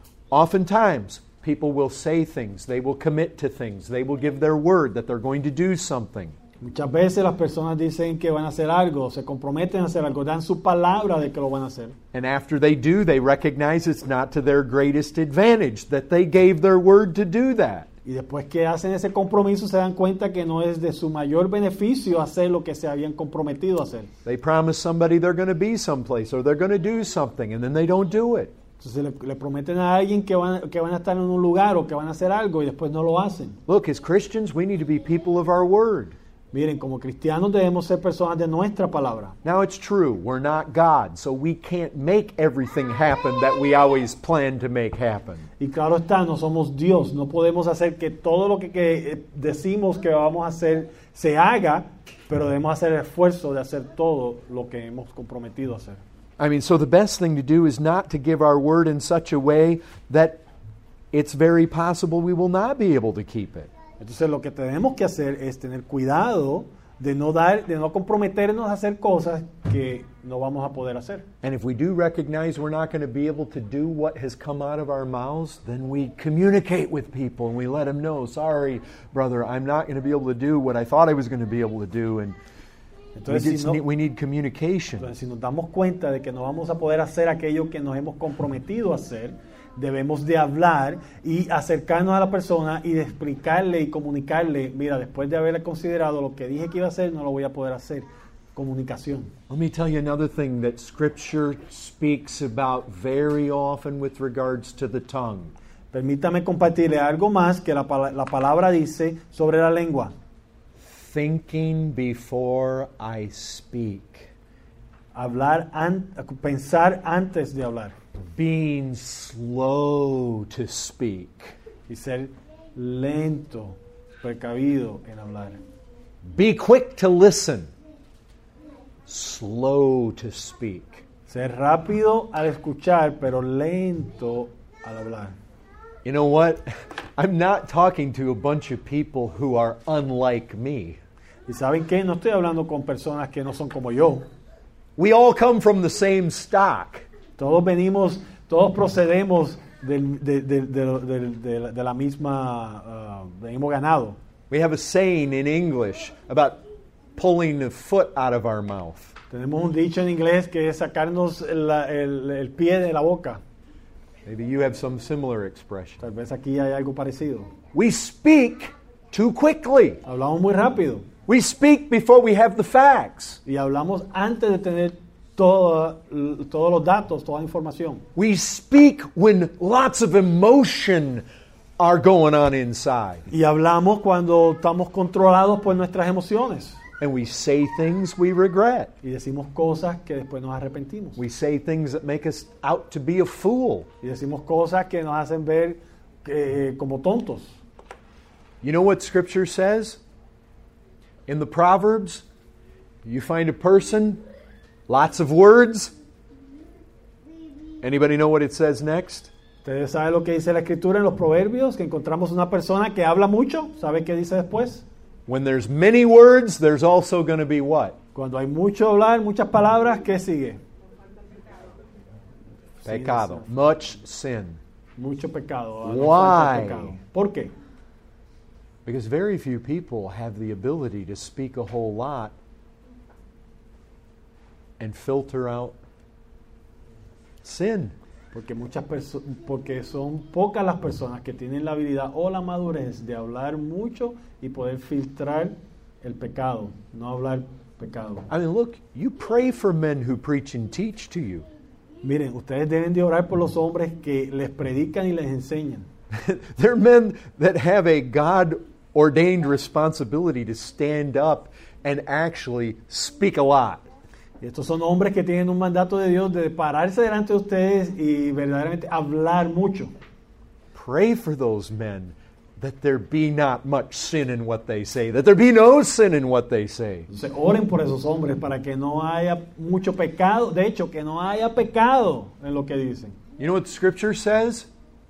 Oftentimes, people will say things, they will commit to things, they will give their word that they're going to do something. Muchas veces las personas dicen que van a hacer algo, se comprometen a hacer algo, dan su palabra de que lo van a hacer. And after they do, they recognize it's not to their greatest advantage, that they gave their word to do that. Y después que hacen ese compromiso se dan cuenta que no es de su mayor beneficio hacer lo que se habían comprometido a hacer. They promise somebody they're going to be someplace or they're going to do something, and then they don't do it. Entonces le, le prometen a alguien que van, que van a estar en un lugar o que van a hacer algo y después no lo hacen. Look, as Christians, we need to be people of our word. Miren, como cristianos debemos ser personas de nuestra palabra. Now, it's true, we're not God, so we can't make everything happen that we always plan to make happen. Y claro está, no somos Dios, no podemos hacer que todo lo que, que eh, decimos que vamos a hacer se haga, pero debemos hacer el esfuerzo de hacer todo lo que hemos comprometido a hacer. I mean, so the best thing to do is not to give our word in such a way that it's very possible we will not be able to keep it. Entonces lo que tenemos que hacer es tener cuidado de no dar, de no comprometernos a hacer cosas que no vamos a poder hacer. And if we do recognize we're not going to be able to do what has come out of our mouths, then we communicate with people and we let them know, sorry, brother, I'm not going to be able to do what I thought I was going to be able to do. And we, Entonces, just si no- need, we need communication. Entonces, si nos damos cuenta de que no vamos a poder hacer aquello que nos hemos comprometido a hacer, debemos de hablar y acercarnos a la persona y de explicarle y comunicarle, mira, después de haber considerado lo que dije que iba a hacer, no lo voy a poder hacer. Comunicación. Let me tell you another thing that Scripture speaks about very often with regards to the tongue. Permítame compartirle algo más que la, pala- la palabra dice sobre la lengua. Thinking before I speak. Hablar, an- pensar antes de hablar. Being slow to speak. Y ser lento, precavido en hablar. Be quick to listen. Slow to speak. Ser rápido al escuchar, pero lento al hablar. You know what? I'm not talking to a bunch of people who are unlike me. ¿Y saben qué? No estoy hablando con personas que no son como yo. We all come from the same stock. Todos venimos, todos procedemos del- de, de- de- de- de- de la misma, ah, del mismo ganado. We have a saying in English about pulling the foot out of our mouth. Tenemos un dicho en inglés que es sacarnos el, el- el pie de la boca. Maybe you have some similar expression. Tal vez aquí hay algo parecido. We speak too quickly. Hablamos muy rápido We speak before we have the facts. y hablamos antes de tener toda- todos los datos, toda la información. We speak when lots of emotion are going on inside. Y hablamos cuando estamos controlados por nuestras emociones. And we say things we regret. Y decimos cosas que después nos arrepentimos. We say things that make us out to be a fool. Y decimos cosas que nos hacen ver eh, como tontos. You know what Scripture says? In the Proverbs, you find a person, lots of words. Anybody know what it says next? ¿Ustedes saben lo que dice la Escritura en los Proverbios? Que encontramos una persona que habla mucho. ¿Sabe qué dice después? When there's many words, there's also going to be what? Cuando hay mucho hablar, muchas palabras, ¿qué sigue? Pecado. Much sin. Mucho pecado. ¿Verdad? Why? Pecado. ¿Por qué? Because very few people have the ability to speak a whole lot and filter out sin. Porque muchas perso- porque son pocas las personas que tienen la habilidad o la madurez de hablar mucho y poder filtrar el pecado, no hablar pecado. I mean, look, you pray for men who preach and teach to you. Miren, ustedes deben de orar por los hombres que les predican y les enseñan. They're men that have a God-ordained responsibility to stand up and actually speak a lot. Y estos son hombres que tienen un mandato de Dios de pararse delante de ustedes y verdaderamente hablar mucho. Pray for those men that there be not much sin in what they say, that there be no sin in what they say. Entonces, oren por esos hombres para que no haya mucho pecado, de hecho, que no haya pecado en lo que dicen. You know what Scripture says?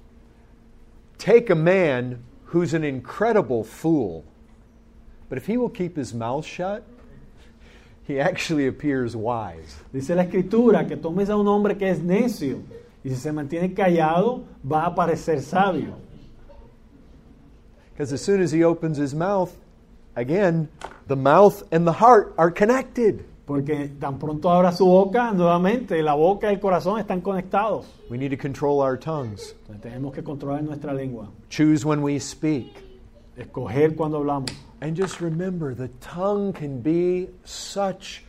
Take a man who's an incredible fool, but if he will keep his mouth shut, he actually appears wise. Dice la Escritura que tomes a un hombre que es necio y si se mantiene callado va a parecer sabio. Because as soon as he opens his mouth, again, the mouth and the heart are connected. Porque tan pronto abra su boca, nuevamente la boca y el corazón están conectados. We need to control our tongues. Entonces, tenemos que controlar nuestra lengua, Choose when we speak. escoger cuando hablamos. And just remember, the tongue can be such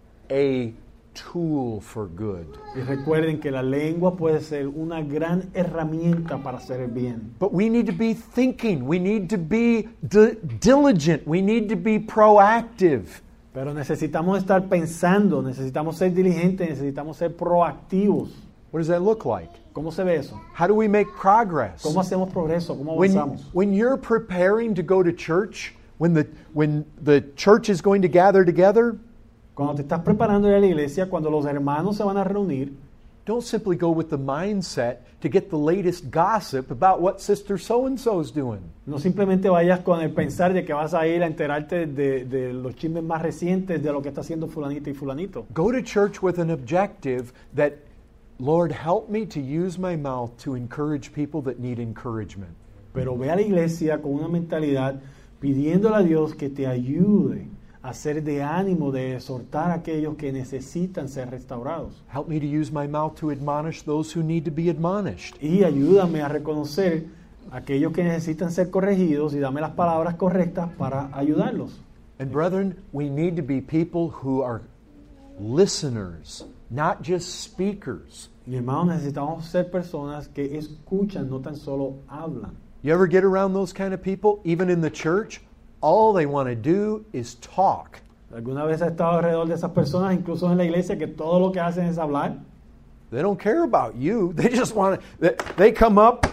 a tool for good. Y recuerden que la lengua puede ser una gran herramienta para hacer el bien. But we need to be thinking. We need to be di- diligent. We need to be proactive. Pero necesitamos estar pensando, necesitamos ser diligentes, necesitamos ser proactivos. What does that look like? ¿Cómo se ve eso? How do we make progress? ¿Cómo hacemos progreso? ¿Cómo When, avanzamos? when you're preparing to go to church, when the, when the church is going to gather together, Cuando te estás preparando a ir a la iglesia, cuando los hermanos se van a reunir, don't simply go with the mindset to get the latest gossip about what sister so-and-so is doing. no simplemente vayas con el pensar de que vas a ir a enterarte de, de los chismes más recientes de lo que está haciendo fulanita y fulanito. Go to church with an objective that, Lord, help me to use my mouth to encourage people that need encouragement. Pero ve a la iglesia con una mentalidad pidiéndole a Dios que te ayude a ser de ánimo, de exhortar a aquellos que necesitan ser restaurados. Help me to use my mouth to admonish those who need to be admonished. Y ayúdame a reconocer a aquellos que necesitan ser corregidos y dame las palabras correctas para ayudarlos. And brethren, we need to be people who are listeners, not just speakers. Y hermanos, necesitamos ser personas que escuchan, no tan solo hablan. You ever get around those kind of people, even in the church? All they want to do is talk. ¿Alguna vez has estado alrededor de esas personas, incluso en la iglesia, que todo lo que hacen es hablar? They don't care about you. They just want to, they, they come up,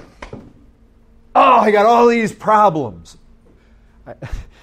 oh, I got all these problems. I,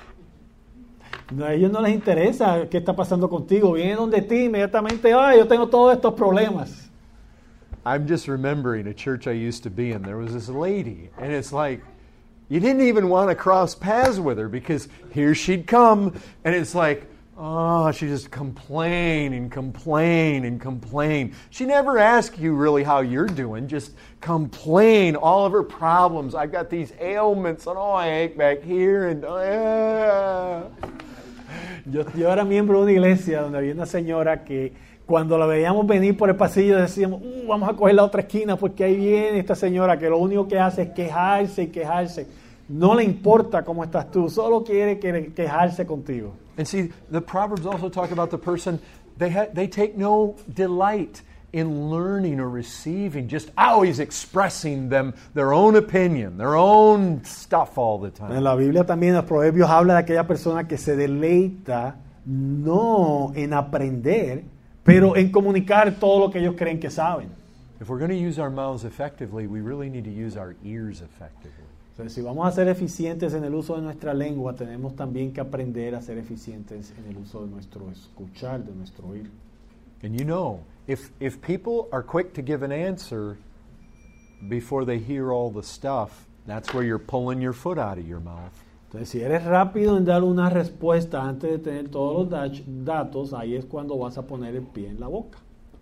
No, a ellos no les interesa qué está pasando contigo. Vienen donde ti inmediatamente, ay, yo tengo todos estos problemas. I'm just remembering a church I used to be in. There was this lady, and it's like, you didn't even want to cross paths with her because here she'd come, and it's like, oh, she just complain and complain and complain. She never asked you really how you're doing, just complain all of her problems. I've got these ailments, and oh, I ache back here, and uh, Yo, yo era miembro de una iglesia donde había una señora que cuando la veíamos venir por el pasillo decíamos, uh, vamos a coger la otra esquina porque ahí viene esta señora que lo único que hace es quejarse y quejarse. No le importa cómo estás tú, solo quiere que- quejarse contigo. And see, the Proverbs also talk about the person, they, ha- they take no delight in learning or receiving, just always expressing them their own opinion, their own stuff all the time. En la Biblia también, en los proverbios, habla de aquella persona que se deleita no en aprender, pero en comunicar todo lo que ellos creen que saben. If we're going to use our mouths effectively, we really need to use our ears effectively. Entonces, si vamos a ser eficientes en el uso de nuestra lengua, tenemos también que aprender a ser eficientes en el uso de nuestro escuchar, de nuestro oír. And you know, if if people are quick to give an answer before they hear all the stuff, that's where you're pulling your foot out of your mouth. Entonces, si eres rápido en dar una respuesta antes de tener todos los dat- datos, ahí es cuando vas a poner el pie en la boca.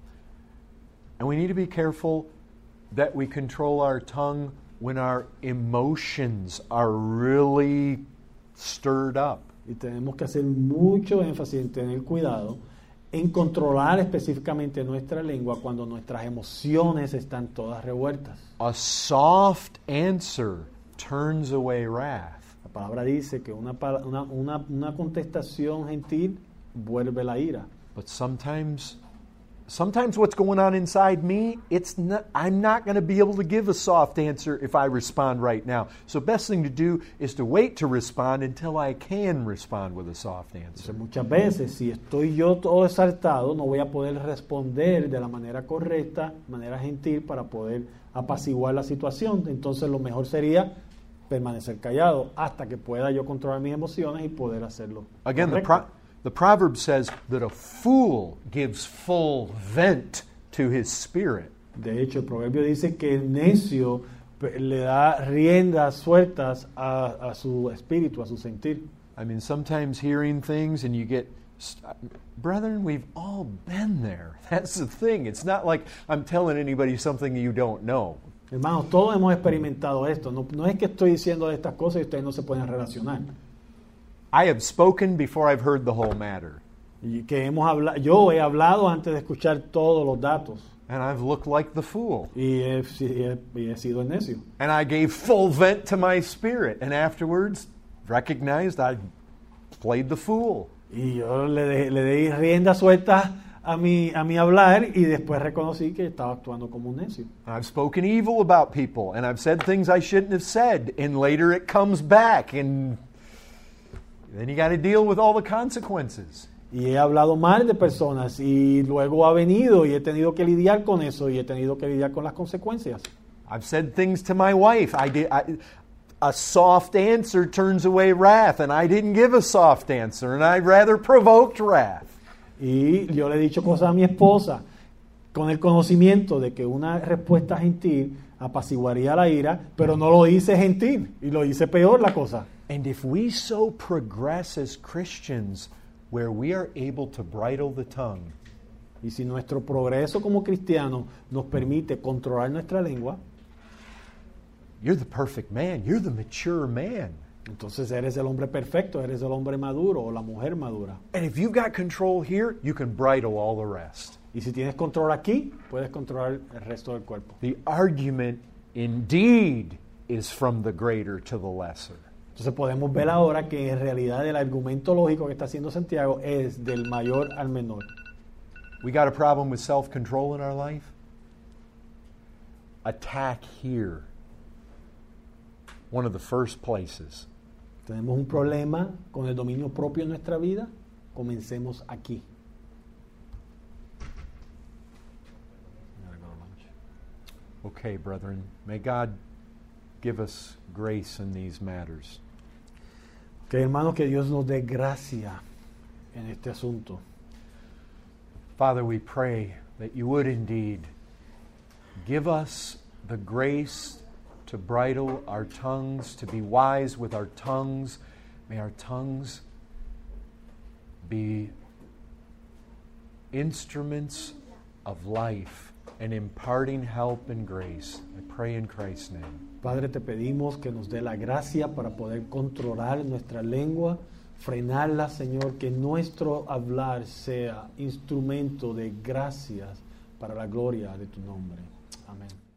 And we need to be careful that we control our tongue when our emotions are really stirred up. Y tenemos que hacer mucho énfasis en tener cuidado en controlar específicamente nuestra lengua cuando nuestras emociones están todas revueltas. A soft answer turns away wrath. La palabra dice que una, pala- una, una, una contestación gentil vuelve la ira. But sometimes sometimes what's going on inside me, it's not, I'm not going to be able to give a soft answer if I respond right now. So best thing to do is to wait to respond until I can respond with a soft answer. Entonces, muchas veces, si estoy yo todo exaltado, no voy a poder responder de la manera correcta, manera gentil, para poder apaciguar la situación. Entonces, lo mejor sería permanecer callado hasta que pueda yo controlar mis emociones y poder hacerlo. Again, the, correcto. pro- the proverb says that a fool gives full vent to his spirit. De hecho, el proverbio dice que el necio pe- le da riendas sueltas a, a su espíritu, a su sentir. I mean, sometimes hearing things and you get, st- brethren, we've all been there. That's the thing. It's not like I'm telling anybody something you don't know. Hermanos, todos hemos experimentado esto. No, no es que estoy diciendo de estas cosas y ustedes no se pueden relacionar. I have spoken before I've heard the whole matter. Y que hemos hablado, yo he hablado antes de escuchar todos los datos And I've looked like the fool. y he, y he- y he sido el necio. And I gave full vent to my spirit. And afterwards, recognized I played the fool. Y yo le, de- le di rienda suelta a mi, a mi hablar y después reconocí que estaba actuando como un necio. I've spoken evil about people. And I've said things I shouldn't have said. And later it comes back. And then you got to deal with all the consequences. Y he hablado mal de personas y luego ha venido y he tenido que lidiar con eso y he tenido que lidiar con las consecuencias. I've said things to my wife. I did. I, a soft answer turns away wrath, and I didn't give a soft answer, and I rather provoked wrath. Y yo le he dicho cosas a mi esposa con el conocimiento de que una respuesta gentil apaciguaría la ira, pero no lo hice gentil y lo hice peor la cosa. And if we so progress as Christians, where we are able to bridle the tongue, Y si nuestro progreso como cristianos nos permite controlar nuestra lengua, you're the perfect man. You're the mature man. entonces eres el hombre perfecto, eres el hombre maduro o la mujer madura. And if you've got control here, you can bridle all the rest. Y si tienes control aquí, puedes controlar el resto del cuerpo. The argument indeed is from the greater to the lesser. Entonces podemos ver ahora que en realidad el argumento lógico que está haciendo Santiago es del mayor al menor. We got a problem with self-control in our life? Attack here. One of the first places. Tenemos un problema con el dominio propio en nuestra vida, comencemos aquí. Okay, brethren, may God give us grace in these matters. Que hermanos, que Dios nos dé gracia en este asunto. Father, we pray that you would indeed give us the grace to bridle our tongues, to be wise with our tongues. May our tongues be instruments of life and imparting help and grace. I pray in Christ's name. Padre, te pedimos que nos dé la gracia para poder controlar nuestra lengua, frenarla, Señor, que nuestro hablar sea instrumento de gracias para la gloria de tu nombre. Amén.